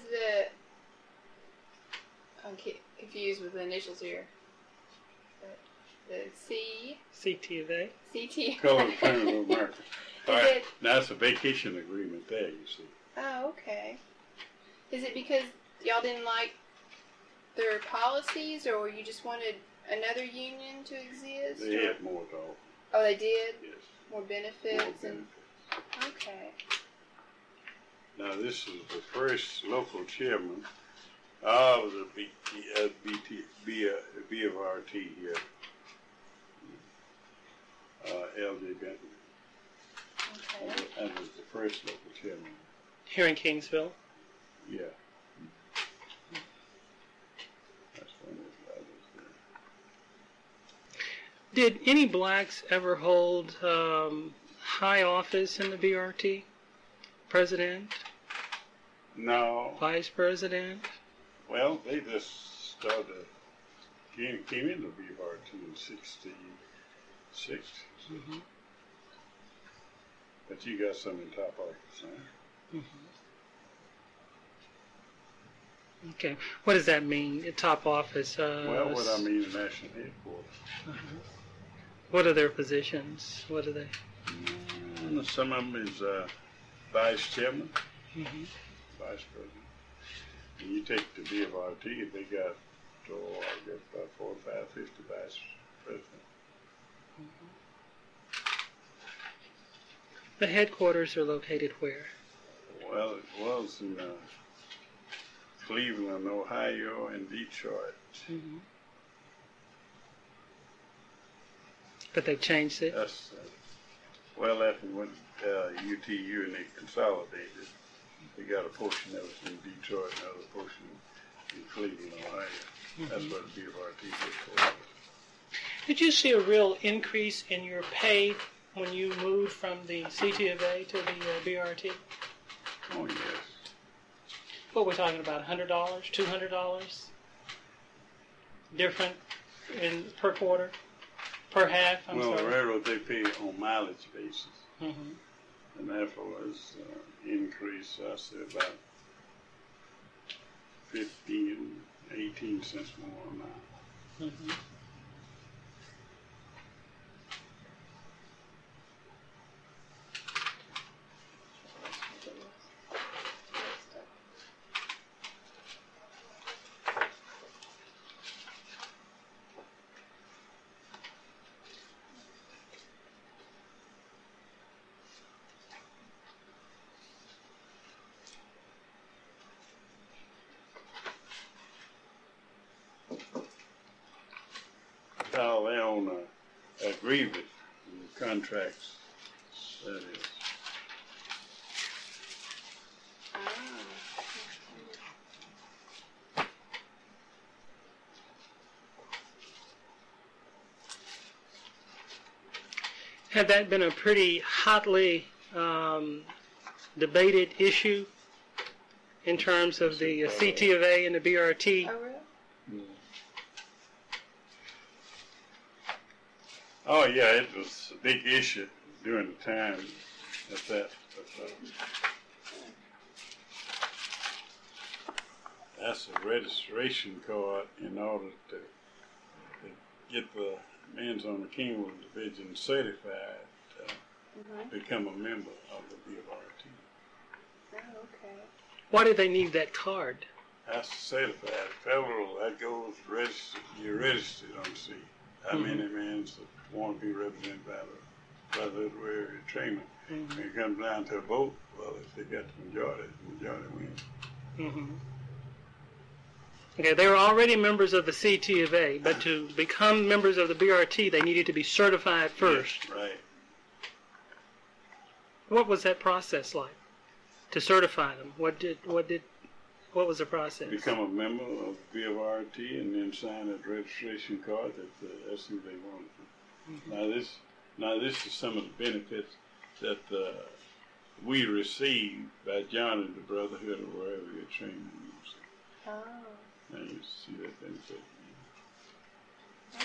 I'm confused with the initials here. The CT of A? CT. Color Center of America. All Is right. it- Now, that's a vacation agreement there, you see. Oh, okay. Is it because y'all didn't like their policies, or you just wanted another union to exist? They or- had more to offer, Oh, they did? yes. More More benefits? benefits. Okay. Now, this is the first local chairman of the BFRT here, L.J. Benton. Okay. And was the first local chairman. Here in Kingsville? Yeah. That's one of the others there. Did any blacks ever hold high office in the BRT? President? No. Vice president? Well, they just started, came into BFRT in '66. But you got some in top office, huh? Okay. What does that mean, top office? Well, what I mean, the national headquarters. What are their positions? What are they? Some of them is vice chairman, vice president. And you take the BFRT, they got, I guess, about 45, 50 vice president. The headquarters are located where? Well, it was in Cleveland, Ohio, and Detroit. But they changed it? That's well, after we went UTU and they consolidated, they got a portion that was in Detroit, and another portion in Cleveland, Ohio. That's where the BFRT headquarters. Did you see a real increase in your pay when you moved from the CT of A to the BRT? Oh, yes. What we're talking about, $100, $200? Different per quarter? Per half, I'm Well, sorry. railroad, they pay on mileage basis. Mm-hmm. And therefore it's increased, I say, about 15, 18 cents more a mile. Mm-hmm. How they own agreement, contracts, that is. Had that been a pretty hotly debated issue in terms of the CT of A and the BRT? Oh, really? Oh yeah, it was a big issue during the time at that. That's a registration card in order to get the men's on the Kingwood Division certified to become a member of the BRT. Oh, okay. Why did they need that card? That's certified. Federal, that goes registered. You're registered on C. How many men want to be represented by the Brotherhood Railroad Trainmen? When it comes down to a vote, well, if they got the majority wins. Mm-hmm. Okay, they were already members of the CT of A, but to become members of the BRT, they needed to be certified first. Yes, right. What was that process like to certify them? What was the process? Become a member of BRT and then sign a registration card that's who they wanted. Now this is some of the benefits that we received by joining the Brotherhood of Railroad Trainmen. Oh, Now you see that benefit. okay.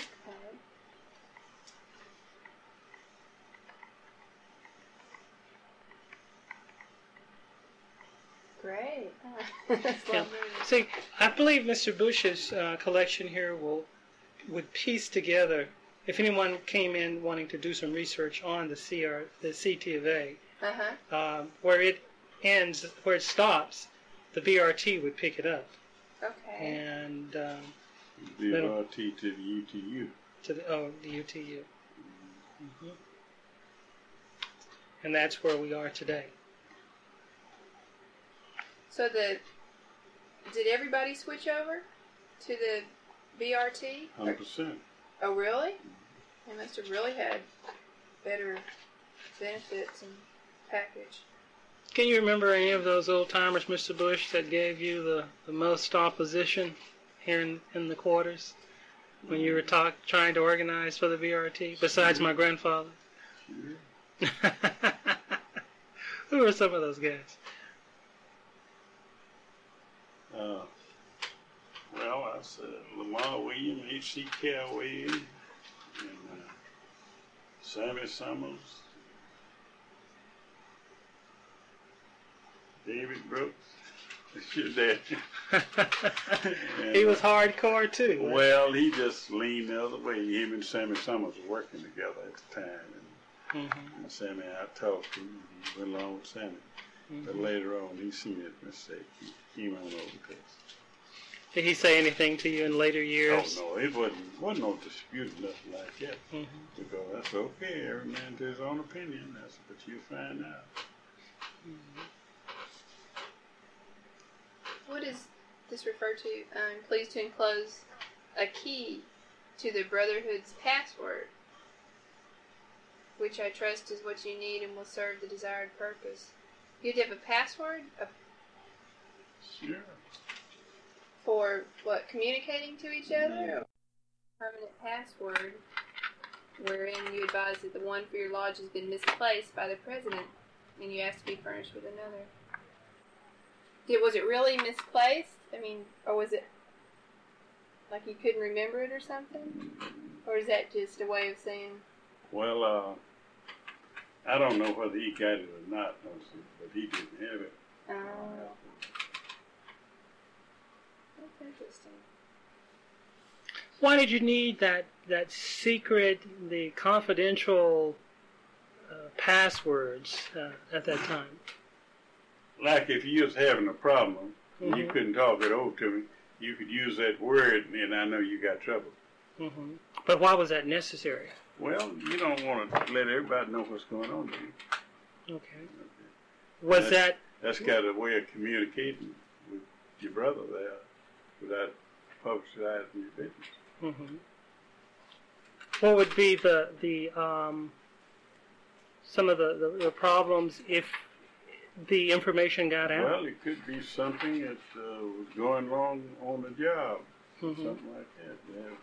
Great. That's Yeah. lovely. See, I believe Mr. Bush's collection here would piece together, if anyone came in wanting to do some research on the CT of A, where it ends, where it stops, the BRT would pick it up. Okay. And BRT to the UTU. to the UTU. Mm-hmm. And that's where we are today. So did everybody switch over to the BRT? 100%. Oh, really? They must have really had better benefits and package. Can you remember any of those old timers, Mr. Bush, that gave you the most opposition here in the quarters when you were trying to organize for the BRT, besides my grandfather? Who were some of those guys? Well, I said Lamar Williams, H.C. Callaway, and Sammy Summers, David Brooks. Your dad. He was hardcore too. Right? Well, he just leaned the other way. Him and Sammy Summers were working together at the time, and Sammy, I talked to him. He went along with Sammy. But later on, he seen his mistake. He came on over to us. Did he say anything to you in later years? Oh no, it wasn't no dispute, nothing like that. Because that's okay. Every man to his own opinion. That's what you find out. What is this referred to? Please to enclose a key to the Brotherhood's password, which I trust is what you need and will serve the desired purpose. You have to have a password? Sure. For what? Communicating to each other? Or permanent password wherein you advise that the one for your lodge has been misplaced by the president, and you ask to be furnished with another. Was it really misplaced? I mean, or was it like you couldn't remember it or something? Or is that just a way of saying? Well, I don't know whether he got it or not, but he didn't have it. Oh. That's interesting. Why did you need that secret, the confidential passwords at that time? Like if you was having a problem, and you Mhm. couldn't talk it over to me, you could use that word, and I know you got trouble. Mm-hmm. But why was that necessary? Well, you don't want to let everybody know what's going on with you. Okay. Was that That's got a way of communicating with your brother there without publicizing your business. mm-hmm. What would be the some of the problems if the information got out? Well, it could be something that was going wrong on the job, Mhm. something like that. Yeah.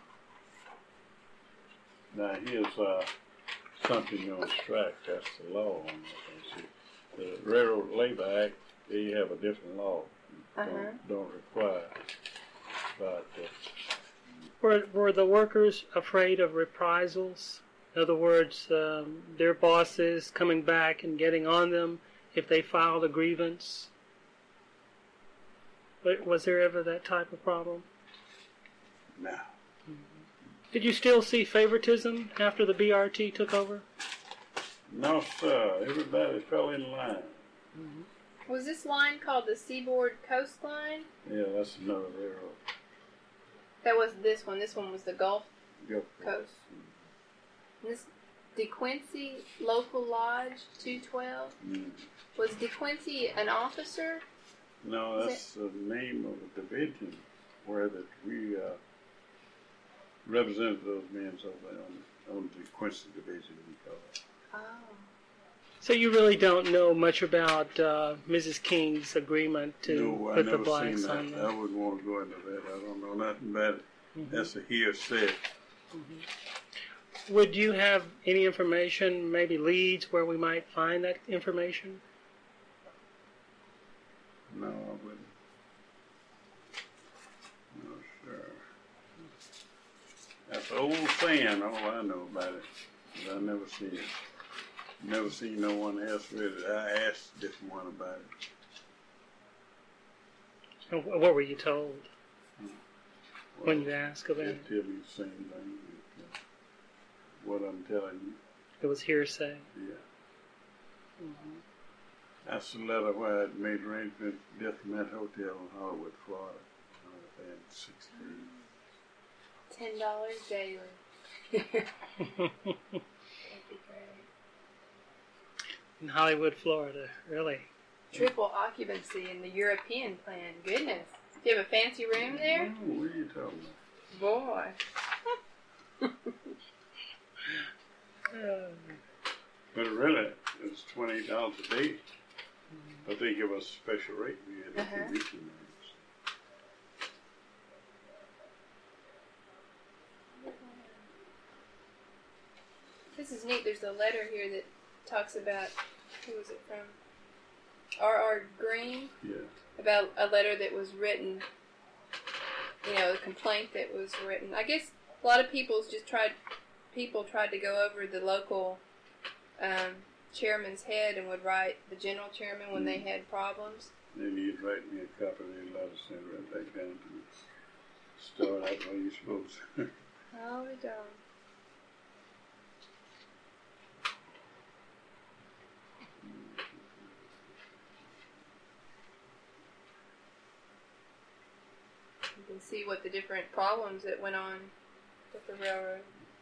Now here's something on strike. That's the law on that. See, the Railroad Labor Act, they have a different law. Don't require. But Were the workers afraid of reprisals? In other words, their bosses coming back and getting on them if they filed a grievance? Was there ever that type of problem? now, Did you still see favoritism after the BRT took over? no, sir. Everybody fell in line. Was this line called the Seaboard Coastline? Yeah, that's another railroad. That was this one. This one was the Gulf Go for it. Coast. And this DeQuincy Local Lodge 212. Mm. Was DeQuincy an officer? No, Is that's the name of a division where that we represented those men over there on the Quincy division, we call it. Oh. So you really don't know much about Mrs. King's agreement to No, I put the never blacks seen that. on I them? wouldn't want to go into that. I don't know nothing about it. Mm-hmm. That's a hearsay. Would you have any information, maybe leads, where we might find that information? No, I wouldn't. No, sure. That's an old saying, all I know about it. But I never seen it. Never seen no one else read it. I asked this one about it. And what were you told Well, when you asked about they it? tell me the same thing. What I'm telling you, It was hearsay. yeah. Mm-hmm. That's the letter where I made arrangements for Deathmat Hotel in Hollywood, Florida. I had 16. $10 daily. That'd be great. In Hollywood, Florida, really. Triple occupancy in the European plan. Goodness. Do you have a fancy room there? Oh, what are you talking about? Boy. But really, it was $28 a day. But they give us a special rate. We had a convention This is neat. There's a letter here that talks about, who was it from? R.R. Green. Yeah. About a letter that was written, a complaint that was written. I guess a lot of people tried to go over the local chairman's head and would write the general chairman when they had problems. Then you'd write me a copy of the letter, send it right back down to me. Start out while you're supposed to. Oh, we don't. You can see what the different problems that went on with the railroad.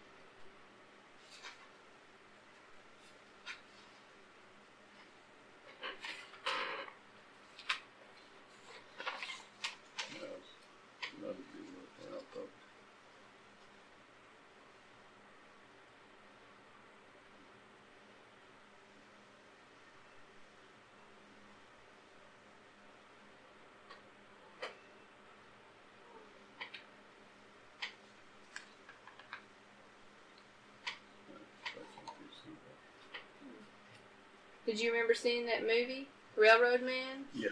That'd be worthwhile, though. Did you remember seeing that movie, Railroad Man? Yeah.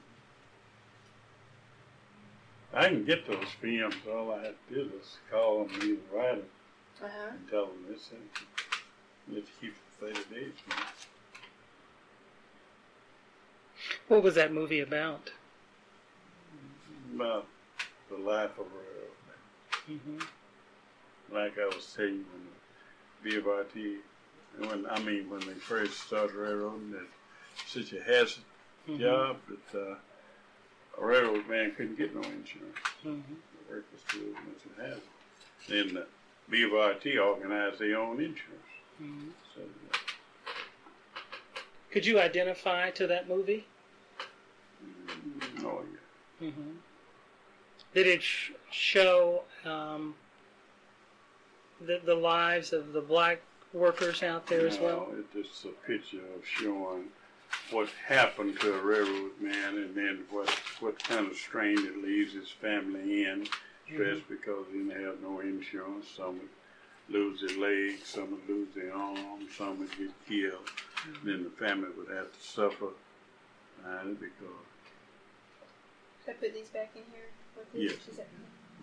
I can get those films. All I have to do is call them, either write them, and tell them this. And let's keep the 30 days. What was that movie about? About the life of a railroad man. Like I was telling you, when the BFRT, when they first started railroading, that such a hazard job that a railroad man couldn't get no insurance. The work was too much a hazard. Then the BFRT organized their own insurance. So, could you identify to that movie? Oh, yeah. Did it show the lives of the black workers out there as well? It's just a picture of showing what happened to a railroad man, and then what kind of strain it leaves his family in, stress because he didn't have no insurance. Some would lose their legs, some would lose their arms, some would get killed. Then the family would have to suffer behind it because. Should I put these back in here? Yes. Is that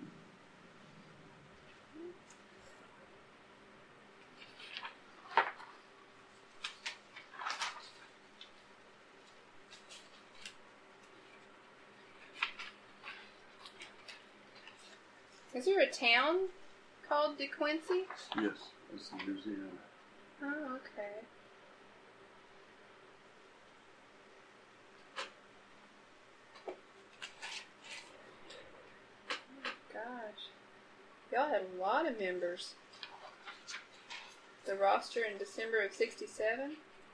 Is there a town called DeQuincy? Yes, it's in Louisiana. Oh, okay. Gosh. Y'all had a lot of members. The roster in December of 67?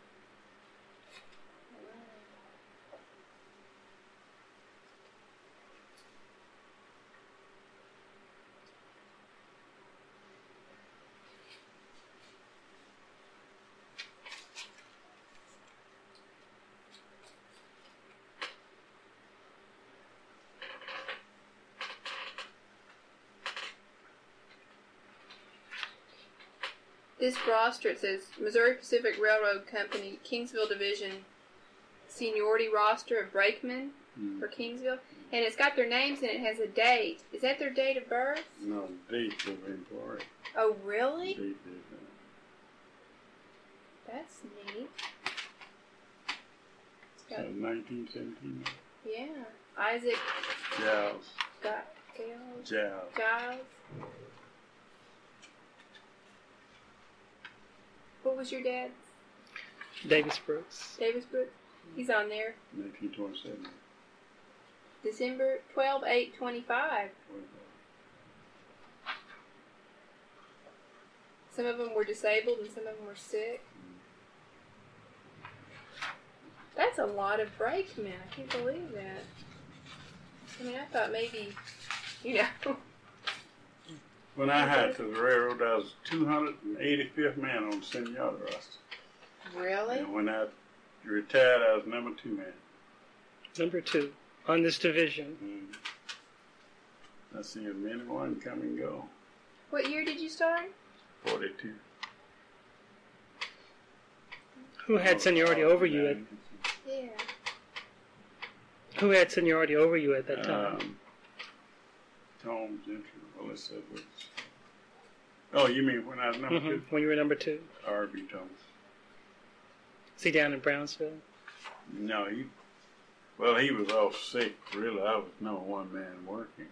This roster, it says Missouri Pacific Railroad Company, Kingsville Division, seniority roster of brakemen for Kingsville. And it's got their names and it has a date. Is that their date of birth? No, date of employee. Oh, really? Date That's neat. So 1917. Yeah. Isaac Giles. Giles. What was your dad's? Davis Brooks. Davis Brooks? He's on there. 1927. December 12/8/25. Some of them were disabled and some of them were sick. That's a lot of brakemen. I can't believe that. I mean, I thought maybe, When I hired to the railroad, I was 285th man on the seniority roster. Really? And when I retired, I was number 2 man. Number 2 on this division. I see many one come and go. What year did you start? 42. Who had seniority over you at? Yeah. Who had seniority over you at that time? Tom Gentry. Well, let's say which. Oh, you mean when I was number 2? When you were number 2. R.B. Thomas. Is he down in Brownsville? No, he was off sick. Really, I was number 1 man working.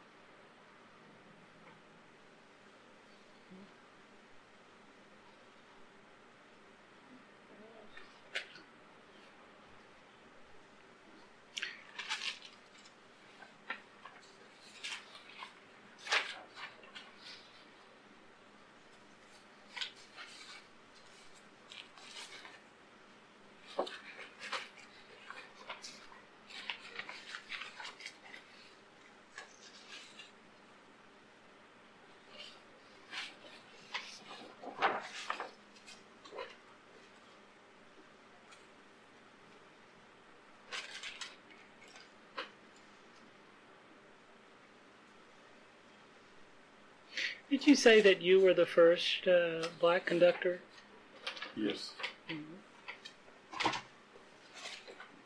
Did you say that you were the first black conductor? Yes.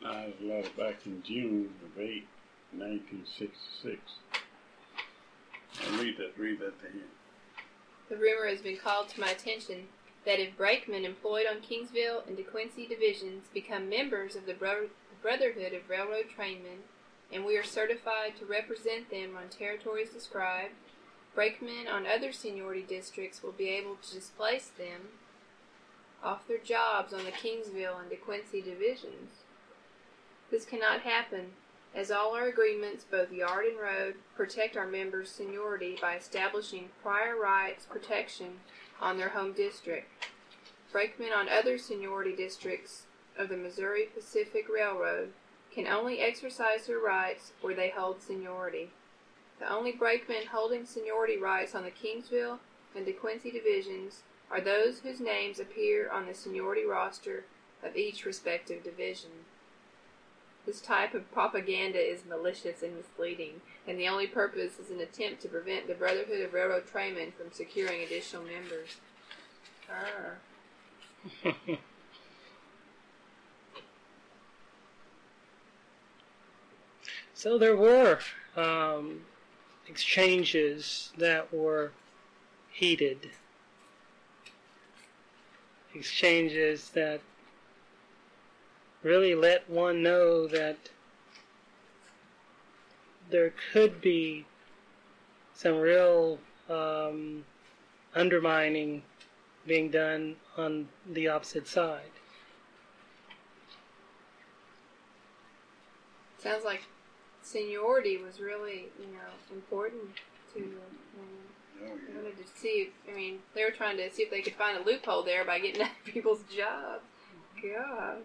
I was a letter back in June of 1966. I'll read that to him. The rumor has been called to my attention that if brakemen employed on Kingsville and DeQuincy divisions become members of the Brotherhood of Railroad Trainmen, and we are certified to represent them on territories described, brakemen on other seniority districts will be able to displace them off their jobs on the Kingsville and DeQuincy divisions. This cannot happen, as all our agreements, both yard and road, protect our members' seniority by establishing prior rights protection on their home district. Brakemen on other seniority districts of the Missouri Pacific Railroad can only exercise their rights where they hold seniority. The only brakemen holding seniority rights on the Kingsville and DeQuincy divisions are those whose names appear on the seniority roster of each respective division. This type of propaganda is malicious and misleading, and the only purpose is an attempt to prevent the Brotherhood of Railroad Trainmen from securing additional members. So there were exchanges that were heated. Exchanges that really let one know that there could be some real undermining being done on the opposite side. Sounds like seniority was really, important to they wanted to see, they were trying to see if they could find a loophole there by getting other people's jobs. Gosh.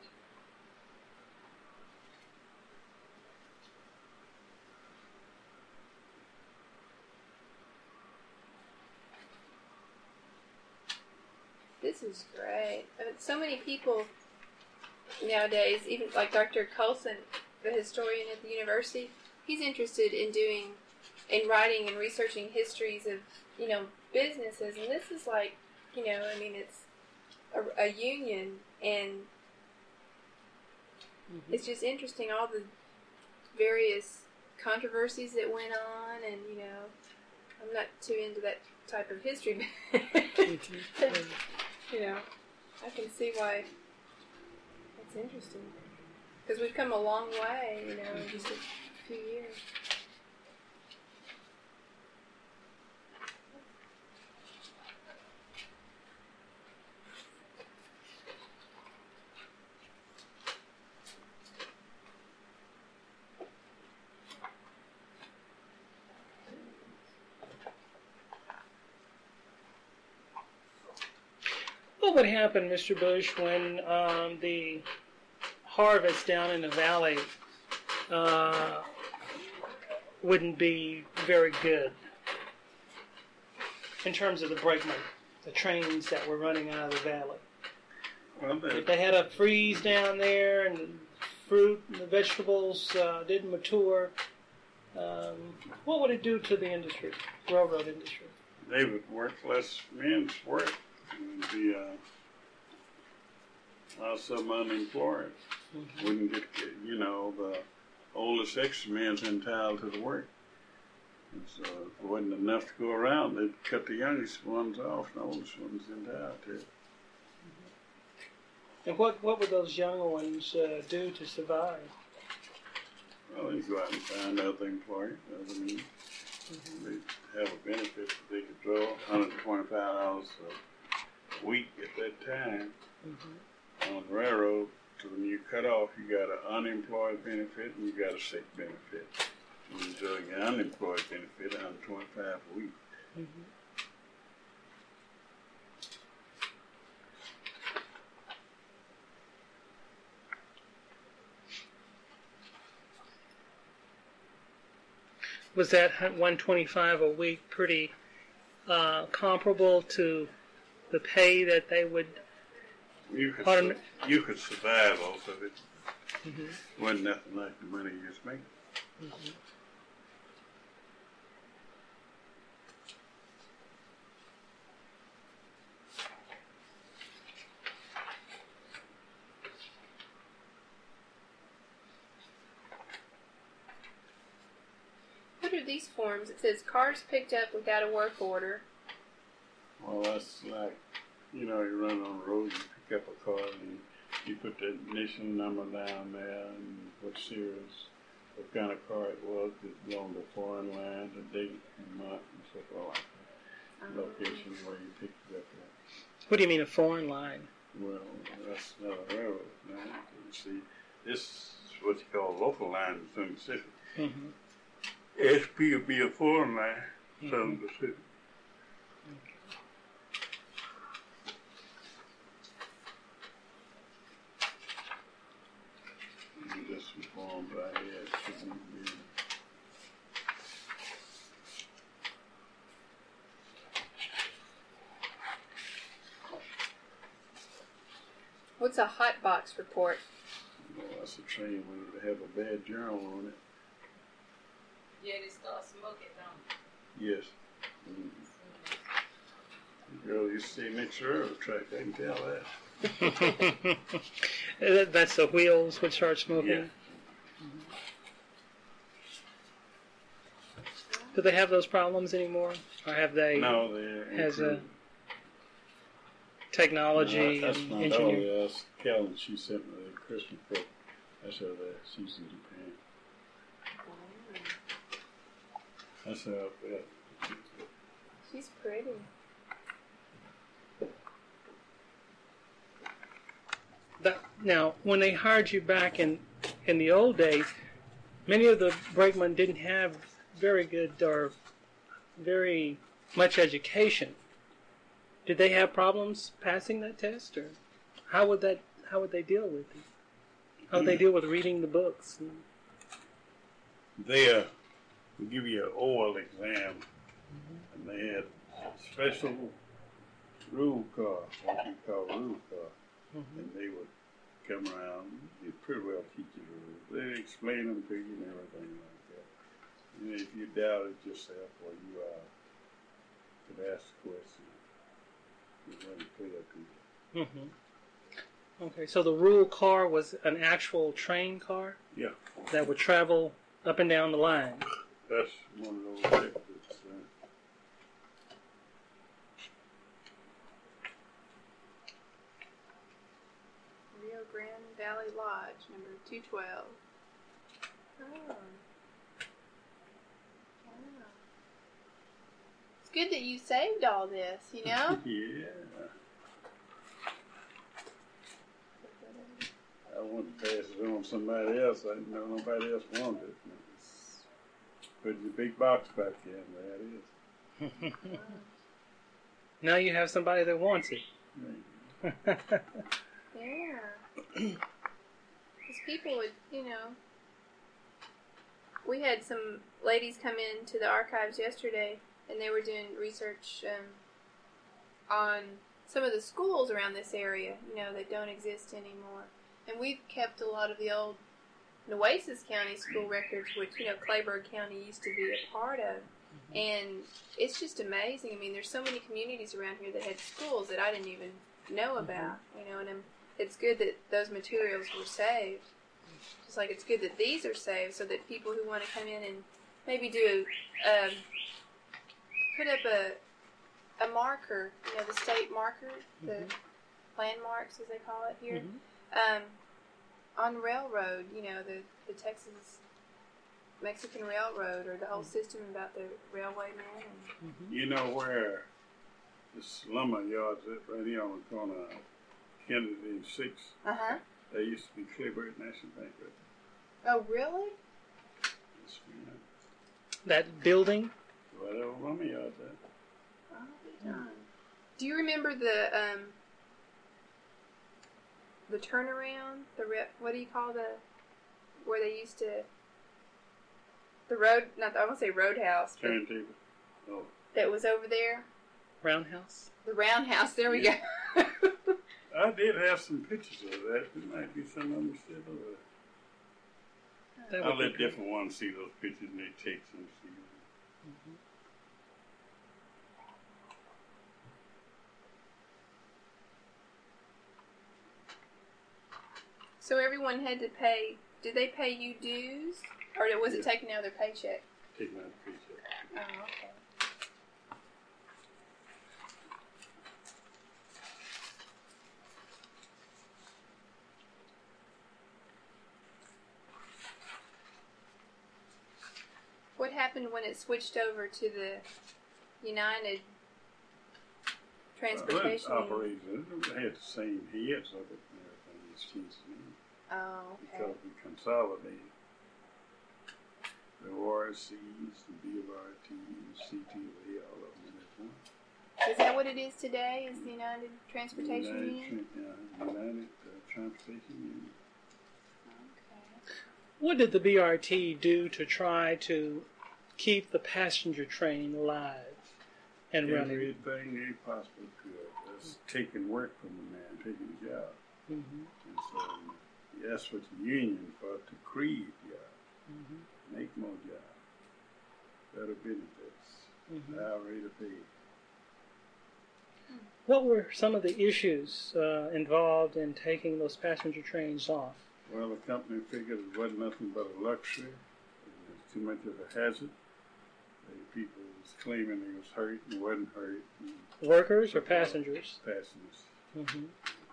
This is great. So many people nowadays, even like Dr. Coulson, the historian at the university, he's interested in writing and researching histories of, businesses. And this is like, it's a union, and it's just interesting all the various controversies that went on, and, I'm not too into that type of history, but, I can see why it's interesting. Because we've come a long way, in just a few years. What would happen, Mr. Bush, when the harvest down in the valley wouldn't be very good in terms of the brakemen, the trains that were running out of the valley? Well, if they had a freeze down there and the fruit and the vegetables didn't mature, what would it do to the industry, railroad industry? They would work less men's work. Be some unemployed. Wouldn't get, the oldest extra men's entitled to the work. And so if there wasn't enough to go around, they'd cut the youngest ones off and the oldest ones entitled to it. And what would those younger ones do to survive? Well, they'd go out and find other employers, other means. They'd have a benefit that they could draw $125 a week at that time. On the railroad, so when you cut off, you got an unemployed benefit and you got a sick benefit. And you enjoy your unemployed benefit, $125 a week. Was that $125 a week pretty comparable to the pay that they would? You could survive off of it. Wasn't nothing like the money you was making. what are these forms? It says cars picked up without a work order. Well, that's like, you run on the road, you pick up a car, and you put the ignition number down there, and what series, what kind of car it was, it belonged to foreign land, the date, and month, and so forth like that. Location where you picked it up at. What do you mean a foreign line? Well, that's not a railroad line. You see, this is what you call local line in Southern Pacific. Mm-hmm. SP would be a foreign line, Southern Pacific. This form right here shouldn't be. What's a hot box report? Well, that's a train when they have a bad journal on it. Yeah, they start smoking, don't Yes. Girl, you see next railroad track, I can tell that. That's the wheels which start smoking? Yeah. Do they have those problems anymore? Or have they, No, they're has improved. technology No, that's and my engineering? daughter. That's Kellen. She sent me the Christmas book. That's her there. She's in Japan. That's her up there. She's pretty. Now, when they hired you back in the old days, many of the brakemen didn't have very good or very much education. Did they have problems passing that test, or how would they deal with it? How would they deal with reading the books? They would give you an oral exam, and they had a special rule car, what you call rule car, and they would come around. They'd pretty well teach you the rules. They'd explain them to you and everything like that. And if you doubted yourself or you could ask a question, it wasn't clear to you. Okay, so the rule car was an actual train car Yeah, that would travel up and down the line. that's one of those records. Rio Grande Valley Lodge, number 212. Oh. Wow. It's good that you saved all this, you know? Yeah. I want to pass it on to somebody else. I didn't know nobody else wanted it. Put your big box back in. There it is. Now you have somebody that wants it. Yeah. Because people would, we had some ladies come in to the archives yesterday, and they were doing research on some of the schools around this area, that don't exist anymore. And we've kept a lot of the old Nueces County school records, which, Clayburgh County used to be a part of. And it's just amazing. I mean, there's so many communities around here that had schools that I didn't even know about, and it's good that those materials were saved. Just like it's good that these are saved so that people who want to come in and maybe do put up a marker, the state marker, the landmarks as they call it here, on railroad, the Texas-Mexican Railroad, or the whole system about the railwaymen. You know where this lumber yard's at, right here on the corner of Kennedy and 6th? Uh-huh. There used to be Clearburg National Bank right Oh, really? there. Yes, ma'am. That building? Whatever lumber yard's at. Oh, do you remember the turnaround? What do you call where they used to, the road, I won't say roadhouse, but Turntable. Oh. that was over there? Roundhouse? The roundhouse, there we go. I did have some pictures of that. There might be some of them still over there. I'll let different ones see those pictures and they take some to see them. So everyone had to pay, did they pay you dues? Or was it taken out of their paycheck? Take my picture. Oh, okay. What happened when it switched over to the United Transportation? Operations, they had the same heads of it and everything. It's changed the name. Oh, okay. Because we consolidated the ORCs, the BRTs, CTV, all of them at one. Is that what it is today? Is the United Transportation Union? United Transportation Union. Okay. What did the BRT do to try to keep the passenger train alive and running? Everything they possibly could. That's taking work from the man, taking a job. Mm-hmm. And so that's what the union for, to create jobs, Mm-hmm. make more jobs, better benefits, Mm-hmm. higher rate of pay. What were some of the issues involved in taking those passenger trains off? Well, the company figured it wasn't nothing but a luxury. It was too much of a hazard. The people was claiming they was hurt and wasn't hurt. Workers or passengers? Passengers. Mm-hmm.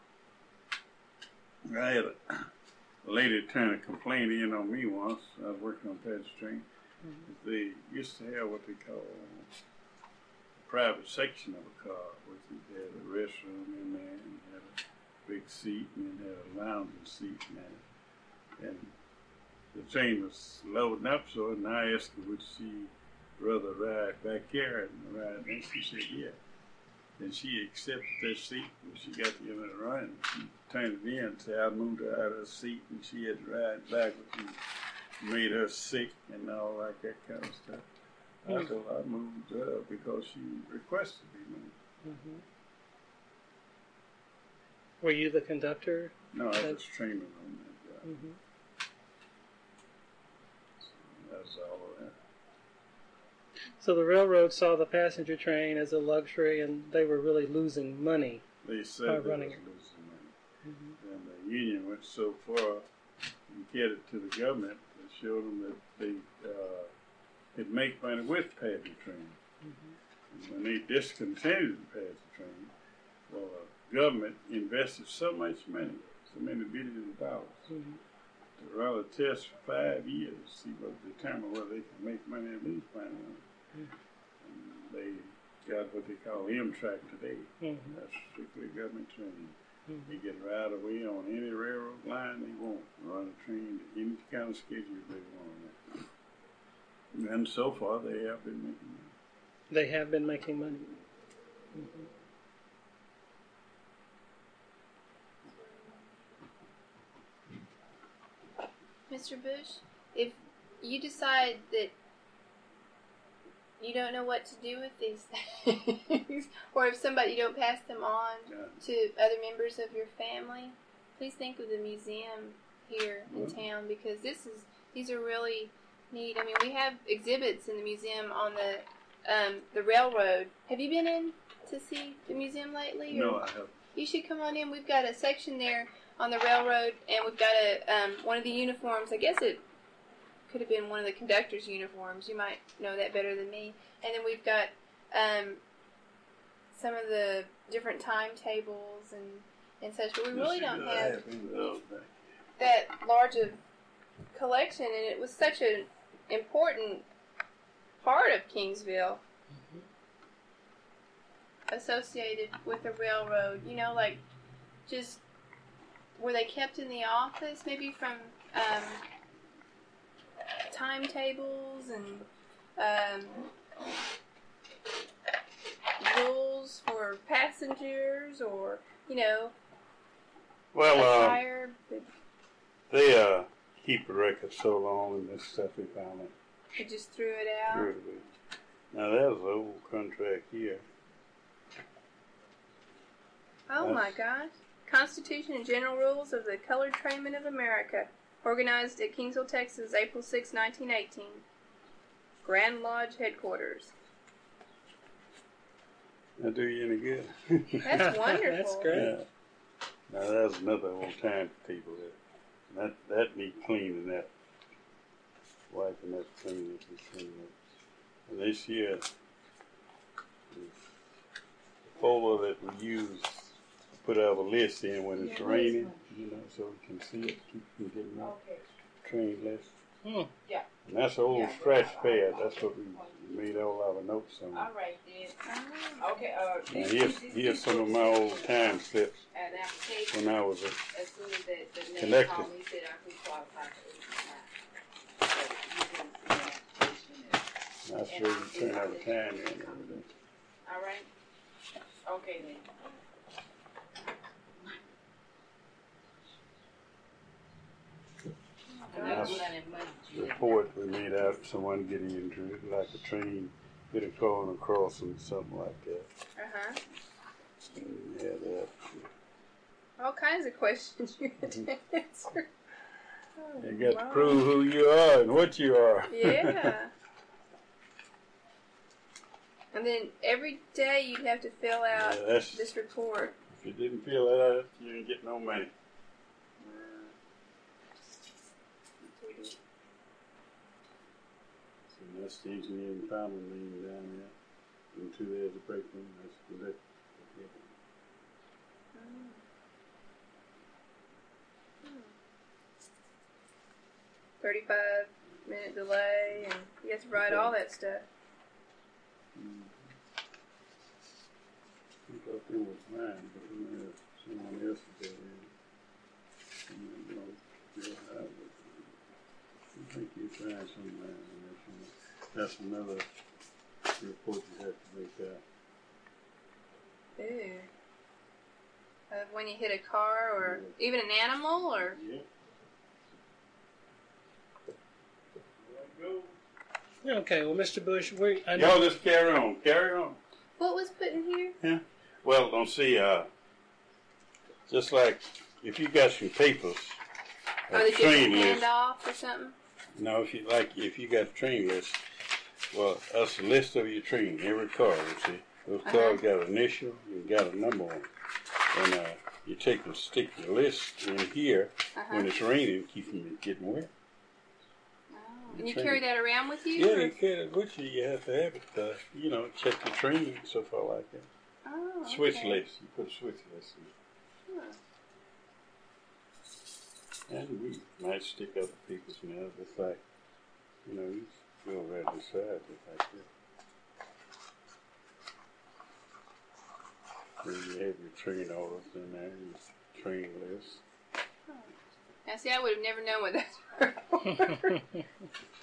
I had a lady turn a complaint in on me once. I was working on passenger train. Mm-hmm. They used to have what they call a private section of a car, which had a restroom in there and had a big seat and then had a lounging seat in there. And the train was loading up, so and I asked her would she rather ride back here and ride, and she said yeah. And she accepted that seat when she got the end of the run. She turned it in and said I moved her out of her seat and she had to ride backwards and made her sick and all like that kind of stuff. I told her I moved her because she requested me moved. Mm-hmm. Were you the conductor? No, I was training on that job. Mm-hmm. So that's all of that. So the railroad saw the passenger train as a luxury, and they were really losing money. They said they was running losing it. money. Mm-hmm. And the union went so far and get it to the government and showed them that they could make money with passenger trains. Mm-hmm. And when they discontinued the passenger train, well, the government invested so much money, so many billions of dollars, Mm-hmm. to run a test for 5 years to see what determine whether they can make money or lose money. Mm-hmm. And they got what they call Amtrak today. Mm-hmm. That's strictly government train. Mm-hmm. They can ride away on any railroad line they want, run a train to any kind of schedule they want. And so far, they have been making money. They have been making money. Mm-hmm. Mr. Bush, if you decide that you don't know what to do with these things, or if somebody you don't pass them on to other members of your family, please think of the museum here in town, because these are really neat. I mean, we have exhibits in the museum on the railroad. Have you been in to see the museum lately? No, I haven't. You should come on in. We've got a section there on the railroad, and we've got one of the uniforms. I guess it could have been one of the conductor's uniforms. You might know that better than me. And then we've got some of the different timetables and such. But we really don't have that large of collection, and it was such an important part of Kingsville, associated with the railroad. You know, like just were they kept in the office, maybe from timetables and rules for passengers, or Well, attire. they keep a record so long and this stuff they found it. They just threw it out. Threw it away. Now there's an old contract here. Oh my gosh. Constitution and General Rules of the Colored Trainmen of America. Organized at Kingsville, Texas, April 6, 1918. Grand Lodge Headquarters. That do you any good? That's wonderful. That's great. Yeah. Now that's another old time table there. That need cleaning up. wiping that clean up and clean up. And this year, the folder that we use to put our list in when it's raining, so we can see it, keep from getting our train list. Hmm. Yeah. And that's an old scratch pad. That's what we made all our notes on. All right, then. Okay, And here's some of my old time slips an application. when I was a As soon as the man Collector. called me, he said I could qualify for 89. So you can see the application. That's where you turn out the time in and everything. All right? Okay, then. That's report we made out someone getting injured, like a train hit a car on a crossing, something like that. Uh-huh. And yeah, that. All kinds of questions you had to answer. Oh, You got wow. to prove who you are and what you are. Yeah. And then every day you'd have to fill out Yeah, that's- this report. If you didn't fill that out, you didn't get no money. So that's the engineering power lean down there. And two there's a break room. That's the lift. 35-minute delay, and you have to write all that stuff. I thought it was mine, but someone else did it. I think you tried somewhere. That's another report you have to make out. Ew. When you hit a car, or even an animal, or Yeah. Okay, well, Mr. Bush, I know. Y'all just carry on. Carry on. what was put in here? Well, don't see, just like if you got some papers, Or a they give train you a list. handoff or something? No, if you got a train list, well, that's a list of your train, every car, you see. Those cars got an initial and got a number on it. And you take and stick your list in here when it's raining, keep from getting wet. And you carry that around with you? Yeah, or- you carry it with you. You have to have it, check the train and so far like that. Oh, okay. Switch list. You put a switch list in. Huh. And we might stick other people's now, just like, you feel right beside it like that. Then you have your train orders in there, your train list. Now, see, I would have never known what that was.